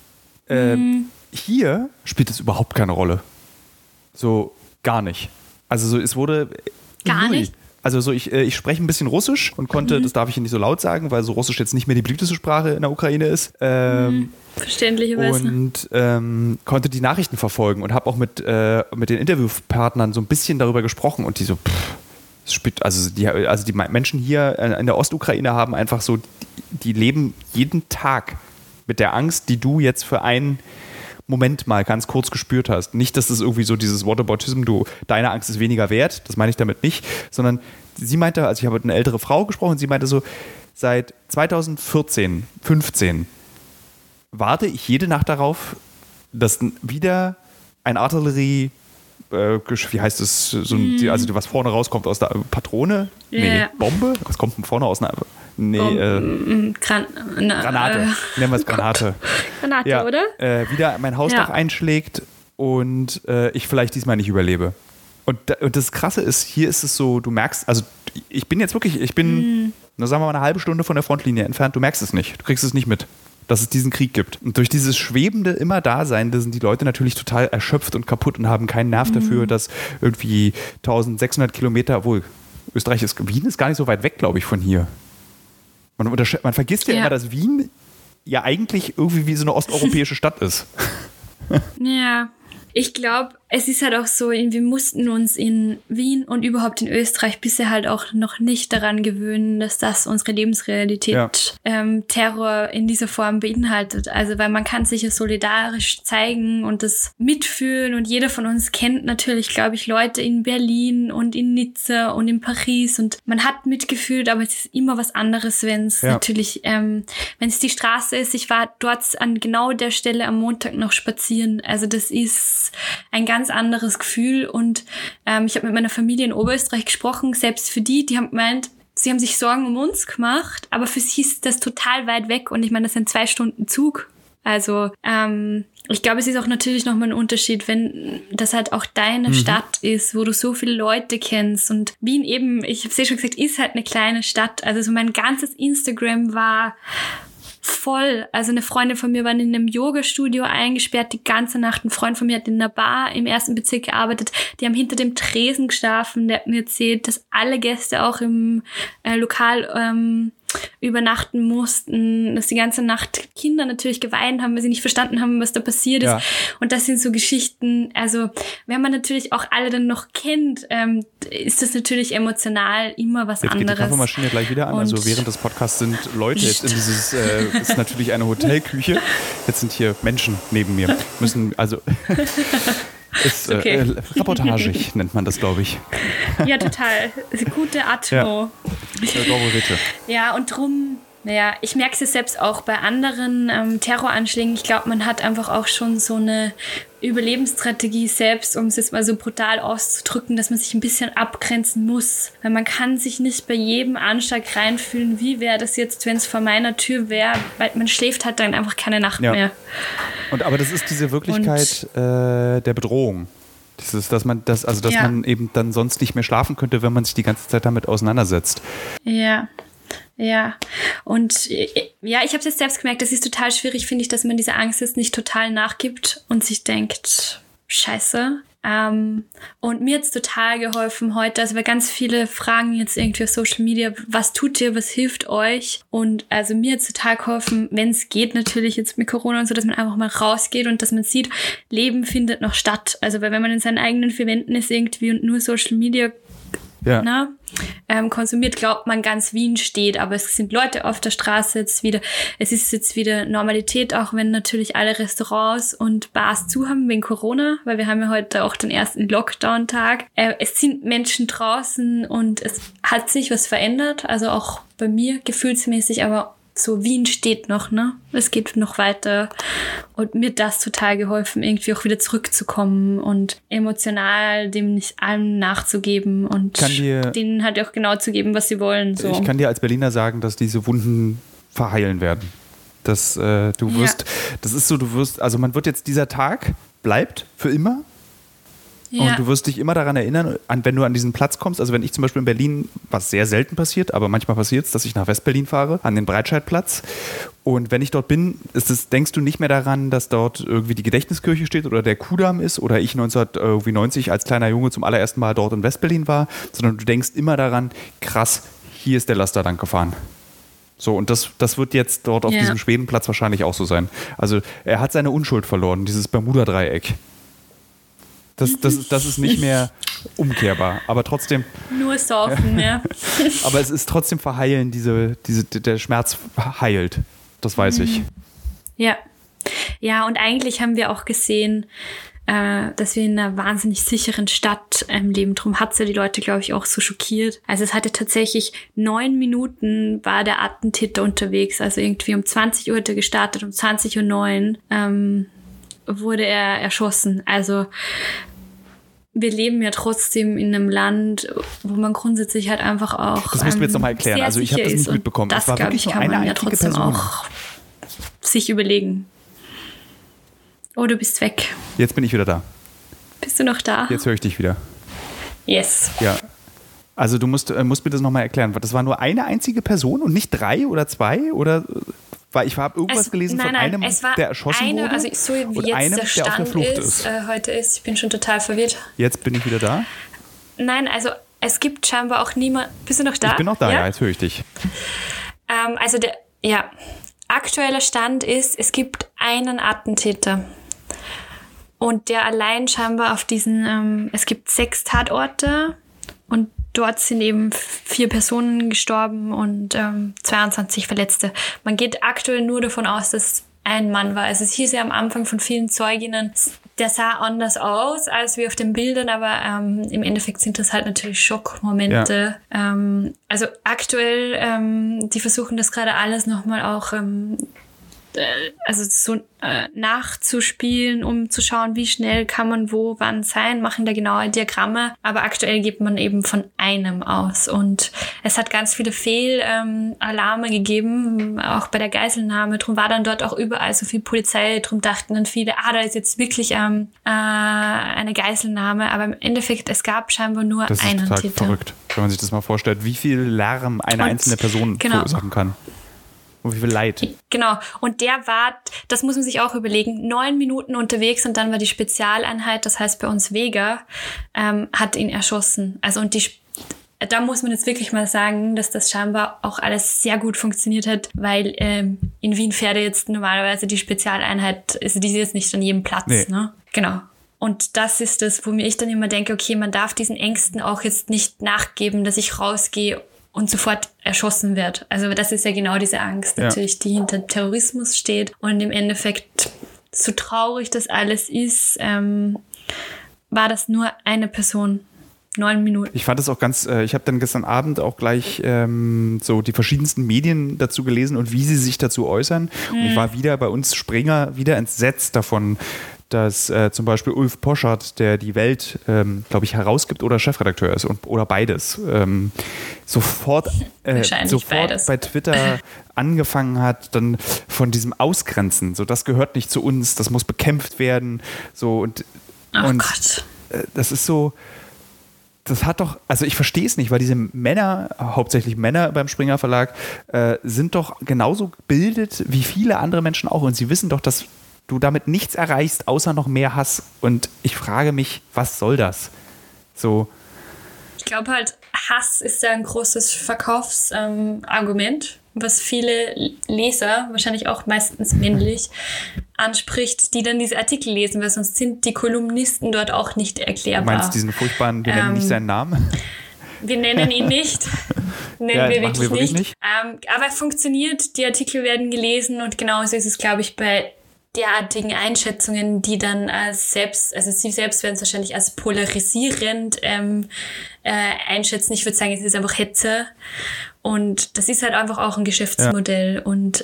Hier spielt es überhaupt keine Rolle. So gar nicht. Also so, es wurde... Gar nicht? Also so, ich spreche ein bisschen Russisch und konnte, das darf ich hier nicht so laut sagen, weil so Russisch jetzt nicht mehr die beliebteste Sprache in der Ukraine ist. Verständlicherweise. Und konnte die Nachrichten verfolgen und habe auch mit den Interviewpartnern so ein bisschen darüber gesprochen und die so, die Menschen hier in der Ostukraine haben einfach so, die leben jeden Tag mit der Angst, die du jetzt für einen Moment mal ganz kurz gespürt hast. Nicht, dass es irgendwie so dieses Whataboutism, deine Angst ist weniger wert, das meine ich damit nicht, sondern sie meinte, also ich habe mit einer älteren Frau gesprochen, sie meinte so, seit 2014, 15 warte ich jede Nacht darauf, dass wieder ein Artillerie, wie heißt es, also was vorne rauskommt aus der Patrone? Nee, Bombe? Was kommt denn vorne aus einer... Granate. Nennen wir es Granate. Granate, ja, oder? Wieder mein Hausdach einschlägt und ich vielleicht diesmal nicht überlebe. Und das Krasse ist, hier ist es so, du merkst, also ich bin, sagen wir mal, eine halbe Stunde von der Frontlinie entfernt, du merkst es nicht, du kriegst es nicht mit, dass es diesen Krieg gibt. Und durch dieses schwebende Immer-Dasein, da sind die Leute natürlich total erschöpft und kaputt und haben keinen Nerv dafür, dass irgendwie 1600 Kilometer, obwohl Wien ist gar nicht so weit weg, glaube ich, von hier. Man vergisst ja immer, dass Wien ja eigentlich irgendwie wie so eine osteuropäische Stadt ist. Ja, ich glaube, es ist halt auch so, wir mussten uns in Wien und überhaupt in Österreich bisher halt auch noch nicht daran gewöhnen, dass das unsere Lebensrealität Terror in dieser Form beinhaltet. Also weil man kann sich ja solidarisch zeigen und das mitfühlen und jeder von uns kennt natürlich, glaube ich, Leute in Berlin und in Nizza und in Paris und man hat mitgefühlt, aber es ist immer was anderes, wenn es natürlich, wenn es die Straße ist. Ich war dort an genau der Stelle am Montag noch spazieren. Also das ist ein ganz anderes Gefühl und ich habe mit meiner Familie in Oberösterreich gesprochen, selbst für die haben gemeint, sie haben sich Sorgen um uns gemacht, aber für sie ist das total weit weg und ich meine, das sind 2 Stunden Zug. Also ich glaube, es ist auch natürlich nochmal ein Unterschied, wenn das halt auch deine Stadt ist, wo du so viele Leute kennst und Wien eben, ich habe es ja schon gesagt, ist halt eine kleine Stadt. Also so mein ganzes Instagram war voll. Also eine Freundin von mir war in einem Yoga-Studio eingesperrt die ganze Nacht. Ein Freund von mir hat in einer Bar im 1. Bezirk gearbeitet. Die haben hinter dem Tresen geschlafen. Der hat mir erzählt, dass alle Gäste auch im Lokal übernachten mussten, dass die ganze Nacht Kinder natürlich geweint haben, weil sie nicht verstanden haben, was da passiert ist. Und das sind so Geschichten, also wenn man natürlich auch alle dann noch kennt, ist das natürlich emotional immer was anderes. Jetzt geht die Kaffeemaschine gleich wieder an. Also während des Podcasts sind Leute jetzt in dieses, ist natürlich eine Hotelküche. Jetzt sind hier Menschen neben mir. Müssen, also ist okay. Reportagig nennt man das, glaube ich. Ja, total. Gute Atmo. Ja, und drum, naja, ich merke es ja selbst auch bei anderen Terroranschlägen. Ich glaube, man hat einfach auch schon so eine Überlebensstrategie selbst, um es jetzt mal so brutal auszudrücken, dass man sich ein bisschen abgrenzen muss. Weil man kann sich nicht bei jedem Anschlag reinfühlen, wie wäre das jetzt, wenn es vor meiner Tür wäre, weil man schläft halt dann einfach keine Nacht mehr. Aber das ist diese Wirklichkeit der Bedrohung. Dass man eben dann sonst nicht mehr schlafen könnte, wenn man sich die ganze Zeit damit auseinandersetzt. Ja, und ja, ich habe es jetzt selbst gemerkt, das ist total schwierig, finde ich, dass man diese Angst jetzt nicht total nachgibt und sich denkt, scheiße. Und mir hat es total geholfen heute, also weil ganz viele fragen jetzt irgendwie auf Social Media, was tut ihr, was hilft euch? Und also mir hat es total geholfen, wenn es geht natürlich jetzt mit Corona und so, dass man einfach mal rausgeht und dass man sieht, Leben findet noch statt. Also weil wenn man in seinen eigenen 4 Wänden ist irgendwie und nur Social Media konsumiert, glaubt man, ganz Wien steht, aber es sind Leute auf der Straße jetzt wieder. Es ist jetzt wieder Normalität, auch wenn natürlich alle Restaurants und Bars zu haben wegen Corona, weil wir haben ja heute auch den ersten Lockdown-Tag. Es sind Menschen draußen und es hat sich was verändert, also auch bei mir gefühlsmäßig, aber so Wien steht noch, ne? Es geht noch weiter und mir hat das total geholfen, irgendwie auch wieder zurückzukommen und emotional dem nicht allem nachzugeben und denen halt auch genau zu geben, was sie wollen. So. Ich kann dir als Berliner sagen, dass diese Wunden verheilen werden. Dass du wirst, das ist so, also man wird jetzt, dieser Tag bleibt für immer. Ja. Und du wirst dich immer daran erinnern, wenn du an diesen Platz kommst, also wenn ich zum Beispiel in Berlin, was sehr selten passiert, aber manchmal passiert es, dass ich nach West-Berlin fahre, an den Breitscheidplatz. Und wenn ich dort bin, denkst du nicht mehr daran, dass dort irgendwie die Gedächtniskirche steht oder der Kudamm ist oder ich 1990 als kleiner Junge zum allerersten Mal dort in West-Berlin war, sondern du denkst immer daran, krass, hier ist der Laster lang gefahren. So, und das wird jetzt dort auf diesem Schwedenplatz wahrscheinlich auch so sein. Also er hat seine Unschuld verloren, dieses Bermuda-Dreieck. Das ist nicht mehr umkehrbar, aber trotzdem. Nur saufen, ja. Aber es ist trotzdem verheilen, der Schmerz heilt. Das weiß ich. Ja. Ja, und eigentlich haben wir auch gesehen, dass wir in einer wahnsinnig sicheren Stadt leben. Drum hat es ja die Leute, glaube ich, auch so schockiert. Also es hatte tatsächlich 9 Minuten war der Attentäter unterwegs. Also irgendwie um 20 Uhr hat er gestartet, um 20:09 Uhr wurde er erschossen. Also wir leben ja trotzdem in einem Land, wo man grundsätzlich halt einfach auch das müssen wir jetzt nochmal erklären. Also ich habe das nicht mitbekommen. Das, glaube ich, kann man ja trotzdem auch sich überlegen. Oh, du bist weg. Jetzt bin ich wieder da. Bist du noch da? Jetzt höre ich dich wieder. Yes. Ja. Also du musst mir das nochmal erklären. Das war nur eine einzige Person und nicht 3 oder 2 oder... Weil ich habe irgendwas gelesen von einem, der erschossen wurde. Also so wie und jetzt einem, der Stand der auf der Flucht ist. Heute ist. Ich bin schon total verwirrt. Jetzt bin ich wieder da? Nein, also es gibt scheinbar auch niemand. Bist du noch da? Ich bin noch da, ja, jetzt höre ich dich. Also der aktuelle Stand ist, es gibt einen Attentäter. Und der allein scheinbar auf diesen, es gibt 6 Tatorte und dort sind eben 4 Personen gestorben und 22 Verletzte. Man geht aktuell nur davon aus, dass ein Mann war. Also es hieß ja am Anfang von vielen Zeuginnen, der sah anders aus als wie auf den Bildern, aber im Endeffekt sind das halt natürlich Schockmomente. Ja. Also aktuell, die versuchen das gerade alles nochmal auch also so nachzuspielen, um zu schauen, wie schnell kann man wo, wann sein, machen da genaue Diagramme, aber aktuell geht man eben von einem aus und es hat ganz viele Fehlalarme gegeben, auch bei der Geiselnahme, drum war dann dort auch überall so viel Polizei, drum dachten dann viele, da ist jetzt wirklich eine Geiselnahme, aber im Endeffekt, es gab scheinbar nur einen Täter. Das ist total verrückt, wenn man sich das mal vorstellt, wie viel Lärm eine einzelne Person verursachen kann. Und wie viel Leid. Genau. Und der war, das muss man sich auch überlegen, 9 Minuten unterwegs und dann war die Spezialeinheit, das heißt bei uns Vega, hat ihn erschossen. Also und da muss man jetzt wirklich mal sagen, dass das scheinbar auch alles sehr gut funktioniert hat, weil in Wien fährt jetzt normalerweise die Spezialeinheit, also die ist jetzt nicht an jedem Platz. Nee. Ne? Genau. Und das ist das, wo mir ich dann immer denke, okay, man darf diesen Ängsten auch jetzt nicht nachgeben, dass ich rausgehe und sofort erschossen wird. Also das ist ja genau diese Angst natürlich, die hinter Terrorismus steht. Und im Endeffekt, so traurig das alles ist, war das nur eine Person. 9 Minuten. Ich fand es auch ganz, ich habe dann gestern Abend auch gleich so die verschiedensten Medien dazu gelesen und wie sie sich dazu äußern. Und ich war wieder bei uns Springer wieder entsetzt davon, dass zum Beispiel Ulf Poschardt, der die Welt, glaube ich, herausgibt oder Chefredakteur ist oder beides, sofort beides. Bei Twitter angefangen hat, dann von diesem Ausgrenzen, so das gehört nicht zu uns, das muss bekämpft werden, so und Gott. Das ist so. Das hat doch, also ich verstehe es nicht, weil diese Männer, hauptsächlich Männer beim Springer Verlag, sind doch genauso gebildet wie viele andere Menschen auch und sie wissen doch, dass du damit nichts erreichst, außer noch mehr Hass. Und ich frage mich, was soll das? So. Ich glaube halt, Hass ist ja ein großes Verkaufsargument, was viele Leser, wahrscheinlich auch meistens männlich, anspricht, die dann diese Artikel lesen, weil sonst sind die Kolumnisten dort auch nicht erklärbar. Du meinst diesen furchtbaren, wir nennen nicht seinen Namen? Wir nennen ihn nicht. Nennen wir wirklich nicht. Aber es funktioniert, die Artikel werden gelesen und genauso ist es, glaube ich, bei derartigen Einschätzungen, die dann sie selbst werden es wahrscheinlich als polarisierend einschätzen. Ich würde sagen, es ist einfach Hetze. Und das ist halt einfach auch ein Geschäftsmodell. Ja. Und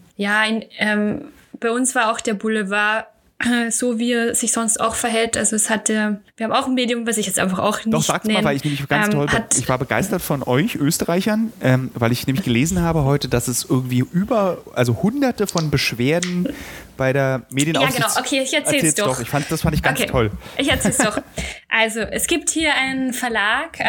bei uns war auch der Boulevard so, wie er sich sonst auch verhält. Also wir haben auch ein Medium, was ich jetzt einfach auch nicht Doch, sag's mal, weil ich nämlich ganz toll bin. Ich war begeistert von euch Österreichern, weil ich nämlich gelesen habe heute, dass es irgendwie hunderte von Beschwerden bei der Medienaufsicht... Ja, genau. Okay, ich erzähl's doch. Das fand ich ganz toll. Ich erzähl's doch. Also, es gibt hier einen Verlag,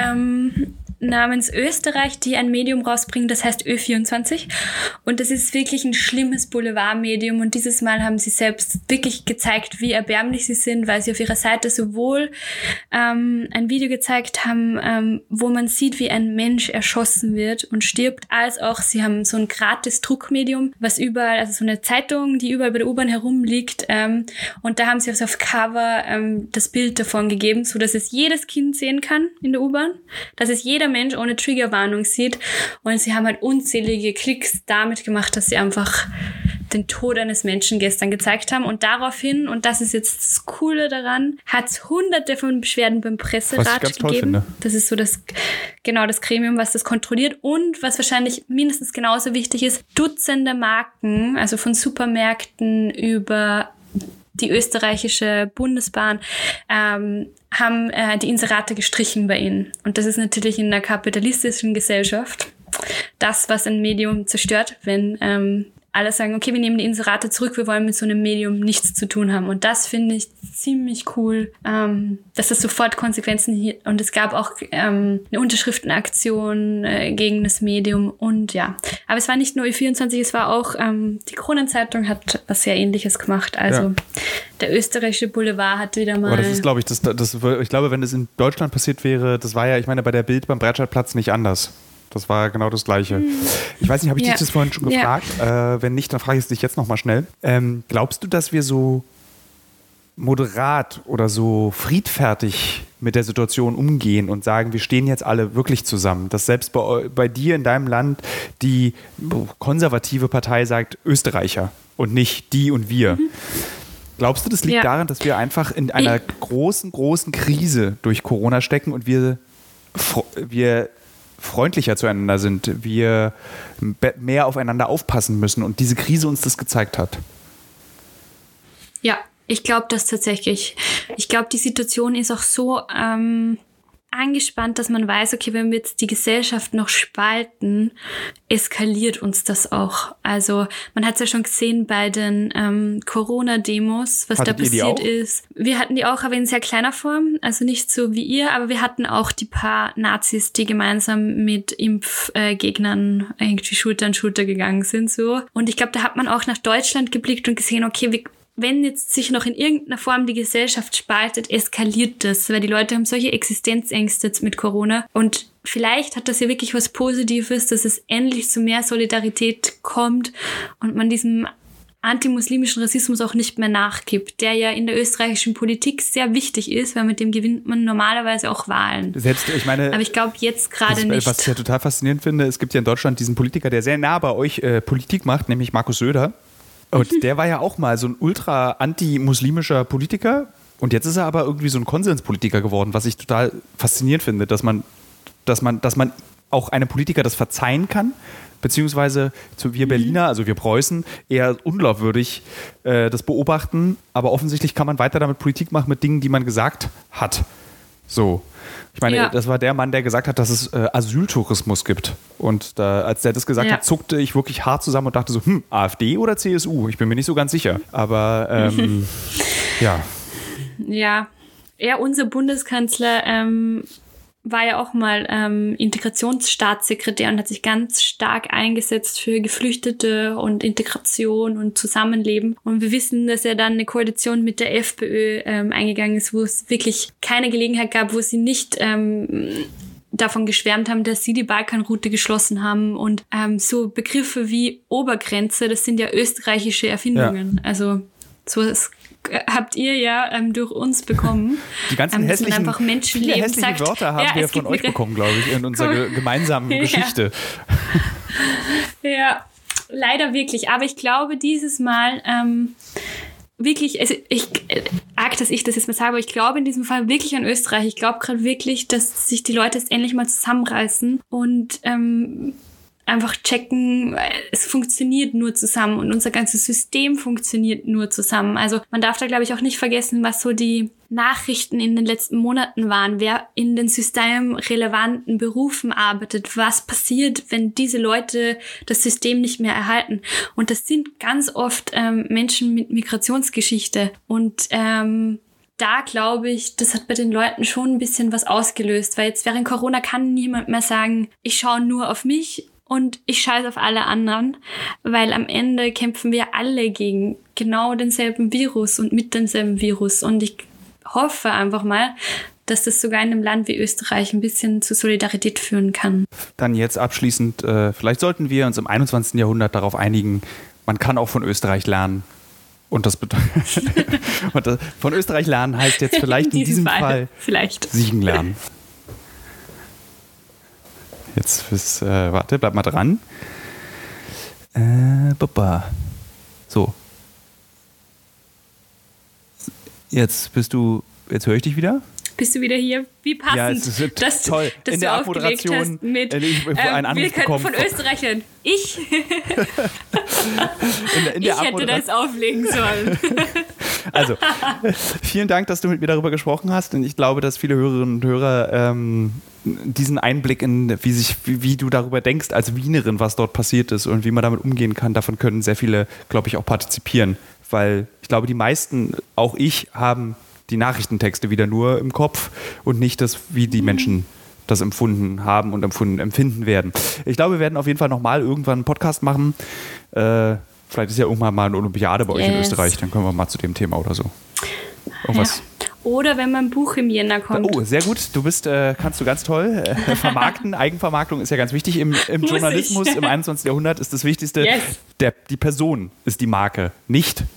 namens Österreich, die ein Medium rausbringen, das heißt Ö24. Und das ist wirklich ein schlimmes Boulevardmedium. Und dieses Mal haben sie selbst wirklich gezeigt, wie erbärmlich sie sind, weil sie auf ihrer Seite sowohl ein Video gezeigt haben, wo man sieht, wie ein Mensch erschossen wird und stirbt, als auch sie haben so ein gratis Druckmedium, was überall, also so eine Zeitung, die überall bei der U-Bahn herumliegt. Und da haben sie auf Cover das Bild davon gegeben, so dass es jedes Kind sehen kann in der U-Bahn, dass es jeder Mensch ohne Triggerwarnung sieht. Und sie haben halt unzählige Klicks damit gemacht, dass sie einfach den Tod eines Menschen gestern gezeigt haben. Und daraufhin, und das ist jetzt das Coole daran, hat es hunderte von Beschwerden beim Presserat gegeben. Das ist so das Gremium, was das kontrolliert. Und was wahrscheinlich mindestens genauso wichtig ist, Dutzende Marken, also von Supermärkten über die österreichische Bundesbahn, haben die Inserate gestrichen bei ihnen. Und das ist natürlich in einer kapitalistischen Gesellschaft das, was ein Medium zerstört, wenn alle sagen, okay, wir nehmen die Inserate zurück, wir wollen mit so einem Medium nichts zu tun haben. Und das finde ich ziemlich cool, dass das sofort Konsequenzen hier, und es gab auch eine Unterschriftenaktion gegen das Medium und ja. Aber es war nicht nur Ö24, es war auch, die Kronenzeitung hat was sehr Ähnliches gemacht. Also der österreichische Boulevard hat wieder mal... Aber das ist, glaube ich, ich glaube, wenn das in Deutschland passiert wäre, das war ja, ich meine, bei der Bild beim Breitscheidplatz nicht anders. Das war genau das Gleiche. Ich weiß nicht, habe ich dich das vorhin schon gefragt? Wenn nicht, dann frage ich es dich jetzt nochmal schnell. Glaubst du, dass wir so moderat oder so friedfertig mit der Situation umgehen und sagen, wir stehen jetzt alle wirklich zusammen. Dass selbst bei dir in deinem Land die konservative Partei sagt Österreicher und nicht die und wir. Glaubst du, das liegt daran, dass wir einfach in einer großen Krise durch Corona stecken und wir freundlicher zueinander sind, wir mehr aufeinander aufpassen müssen und diese Krise uns das gezeigt hat? Ja, ich glaube das tatsächlich. Ich glaube, die Situation ist auch so angespannt, dass man weiß, okay, wenn wir jetzt die Gesellschaft noch spalten, eskaliert uns das auch. Also man hat es ja schon gesehen bei den Corona-Demos, was da passiert ist. Wir hatten die auch, aber in sehr kleiner Form, also nicht so wie ihr, aber wir hatten auch die paar Nazis, die gemeinsam mit Impfgegnern irgendwie Schulter an Schulter gegangen sind. So. Und ich glaube, da hat man auch nach Deutschland geblickt und gesehen, okay, wenn jetzt sich noch in irgendeiner Form die Gesellschaft spaltet, eskaliert das, weil die Leute haben solche Existenzängste jetzt mit Corona. Und vielleicht hat das ja wirklich was Positives, dass es endlich zu mehr Solidarität kommt und man diesem antimuslimischen Rassismus auch nicht mehr nachgibt, der ja in der österreichischen Politik sehr wichtig ist, weil mit dem gewinnt man normalerweise auch Wahlen. Aber ich glaube jetzt gerade nicht. Was ich ja total faszinierend finde, es gibt ja in Deutschland diesen Politiker, der sehr nah bei euch Politik macht, nämlich Markus Söder. Und der war ja auch mal so ein ultra anti-muslimischer Politiker und jetzt ist er aber irgendwie so ein Konsenspolitiker geworden, was ich total faszinierend finde, dass man auch einem Politiker das verzeihen kann, beziehungsweise wir Berliner, also wir Preußen, eher unglaubwürdig das beobachten, aber offensichtlich kann man weiter damit Politik machen mit Dingen, die man gesagt hat. So. Ich meine, das war der Mann, der gesagt hat, dass es Asyltourismus gibt. Und als der das gesagt hat, zuckte ich wirklich hart zusammen und dachte so, AfD oder CSU? Ich bin mir nicht so ganz sicher. Aber ja. Ja, unser Bundeskanzler war ja auch mal Integrationsstaatssekretär und hat sich ganz stark eingesetzt für Geflüchtete und Integration und Zusammenleben. Und wir wissen, dass er dann eine Koalition mit der FPÖ eingegangen ist, wo es wirklich keine Gelegenheit gab, wo sie nicht davon geschwärmt haben, dass sie die Balkanroute geschlossen haben. Und so Begriffe wie Obergrenze, das sind ja österreichische Erfindungen. Ja. Also so habt ihr ja durch uns bekommen. Die ganzen hässlichen Wörter haben wir von euch bekommen, glaube ich, in unserer gemeinsamen Geschichte. Ja, leider wirklich. Aber ich glaube, dieses Mal wirklich, also dass ich das jetzt mal sage, aber ich glaube in diesem Fall wirklich an Österreich. Ich glaube gerade wirklich, dass sich die Leute jetzt endlich mal zusammenreißen und einfach checken, es funktioniert nur zusammen und unser ganzes System funktioniert nur zusammen. Also man darf da, glaube ich, auch nicht vergessen, was so die Nachrichten in den letzten Monaten waren, wer in den systemrelevanten Berufen arbeitet, was passiert, wenn diese Leute das System nicht mehr erhalten. Und das sind ganz oft Menschen mit Migrationsgeschichte und da glaube ich, das hat bei den Leuten schon ein bisschen was ausgelöst, weil jetzt während Corona kann niemand mehr sagen, ich schaue nur auf mich und ich scheiße auf alle anderen, weil am Ende kämpfen wir alle gegen genau denselben Virus und mit demselben Virus. Und ich hoffe einfach mal, dass das sogar in einem Land wie Österreich ein bisschen zu Solidarität führen kann. Dann jetzt abschließend, vielleicht sollten wir uns im 21. Jahrhundert darauf einigen, man kann auch von Österreich lernen. Und das bedeutet, von Österreich lernen heißt jetzt vielleicht in diesem Fall siegen lernen. Jetzt warte, bleib mal dran. So. Jetzt höre ich dich wieder. Bist du wieder hier? Wie passend, ja, es ist dass toll. Dass in du der aufgelegt Abmoderation hast mit wir können von Österreichern. Ich hätte das auflegen sollen. Also, vielen Dank, dass du mit mir darüber gesprochen hast. Und ich glaube, dass viele Hörerinnen und Hörer diesen Einblick in, wie du darüber denkst als Wienerin, was dort passiert ist und wie man damit umgehen kann, davon können sehr viele, glaube ich, auch partizipieren. Weil ich glaube, die meisten, auch ich, haben die Nachrichtentexte wieder nur im Kopf und nicht das, wie die Menschen das empfunden haben und empfinden werden. Ich glaube, wir werden auf jeden Fall nochmal irgendwann einen Podcast machen. Vielleicht ist ja irgendwann mal eine Olympiade bei euch in Österreich, dann können wir mal zu dem Thema oder so. Irgendwas. Ja. Oder wenn mein Buch im Jänner kommt. Oh, sehr gut. Du kannst du ganz toll vermarkten. Eigenvermarktung ist ja ganz wichtig im Journalismus. Im 21. Jahrhundert ist das Wichtigste, die Person ist die Marke, nicht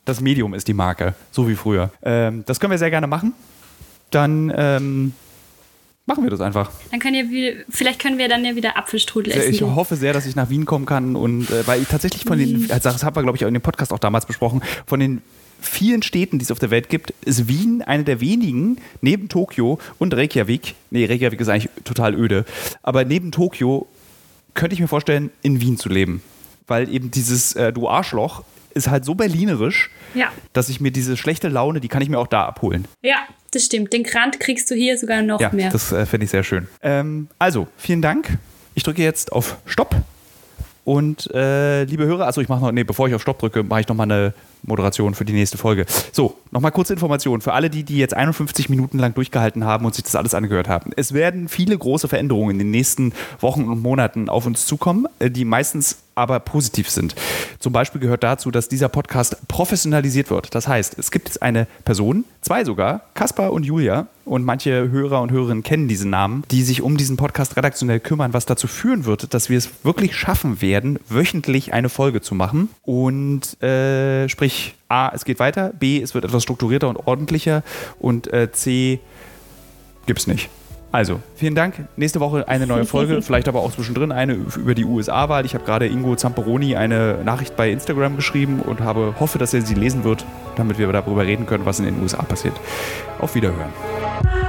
Das Medium ist die Marke, so wie früher. Das können wir sehr gerne machen. Dann machen wir das einfach. Dann vielleicht können wir dann ja wieder Apfelstrudel essen. Ich hoffe sehr, dass ich nach Wien kommen kann. Und weil ich tatsächlich von den, das haben wir, glaube ich, auch in dem Podcast auch damals besprochen, von den vielen Städten, die es auf der Welt gibt, ist Wien eine der wenigen, neben Tokio und Reykjavik. Nee, Reykjavik ist eigentlich total öde. Aber neben Tokio könnte ich mir vorstellen, in Wien zu leben. Weil eben dieses Du Arschloch ist halt so berlinerisch, dass ich mir diese schlechte Laune, die kann ich mir auch da abholen. Ja, das stimmt. Den Grant kriegst du hier sogar noch mehr. Ja, das fände ich sehr schön. Also, vielen Dank. Ich drücke jetzt auf Stopp. Und liebe Hörer, bevor ich auf Stopp drücke, mache ich nochmal eine Moderation für die nächste Folge. So, nochmal kurze Information für alle, die jetzt 51 Minuten lang durchgehalten haben und sich das alles angehört haben. Es werden viele große Veränderungen in den nächsten Wochen und Monaten auf uns zukommen, die meistens aber positiv sind. Zum Beispiel gehört dazu, dass dieser Podcast professionalisiert wird. Das heißt, es gibt jetzt eine Person, 2 sogar, Kaspar und Julia, und manche Hörer und Hörerinnen kennen diese Namen, die sich um diesen Podcast redaktionell kümmern, was dazu führen wird, dass wir es wirklich schaffen werden, wöchentlich eine Folge zu machen. Und sprich, A, es geht weiter, B, es wird etwas strukturierter und ordentlicher und C, gibt's nicht. Also, vielen Dank. Nächste Woche eine neue Folge, vielleicht aber auch zwischendrin eine über die USA-Wahl. Ich habe gerade Ingo Zamperoni eine Nachricht bei Instagram geschrieben und hoffe, dass er sie lesen wird, damit wir darüber reden können, was in den USA passiert. Auf Wiederhören.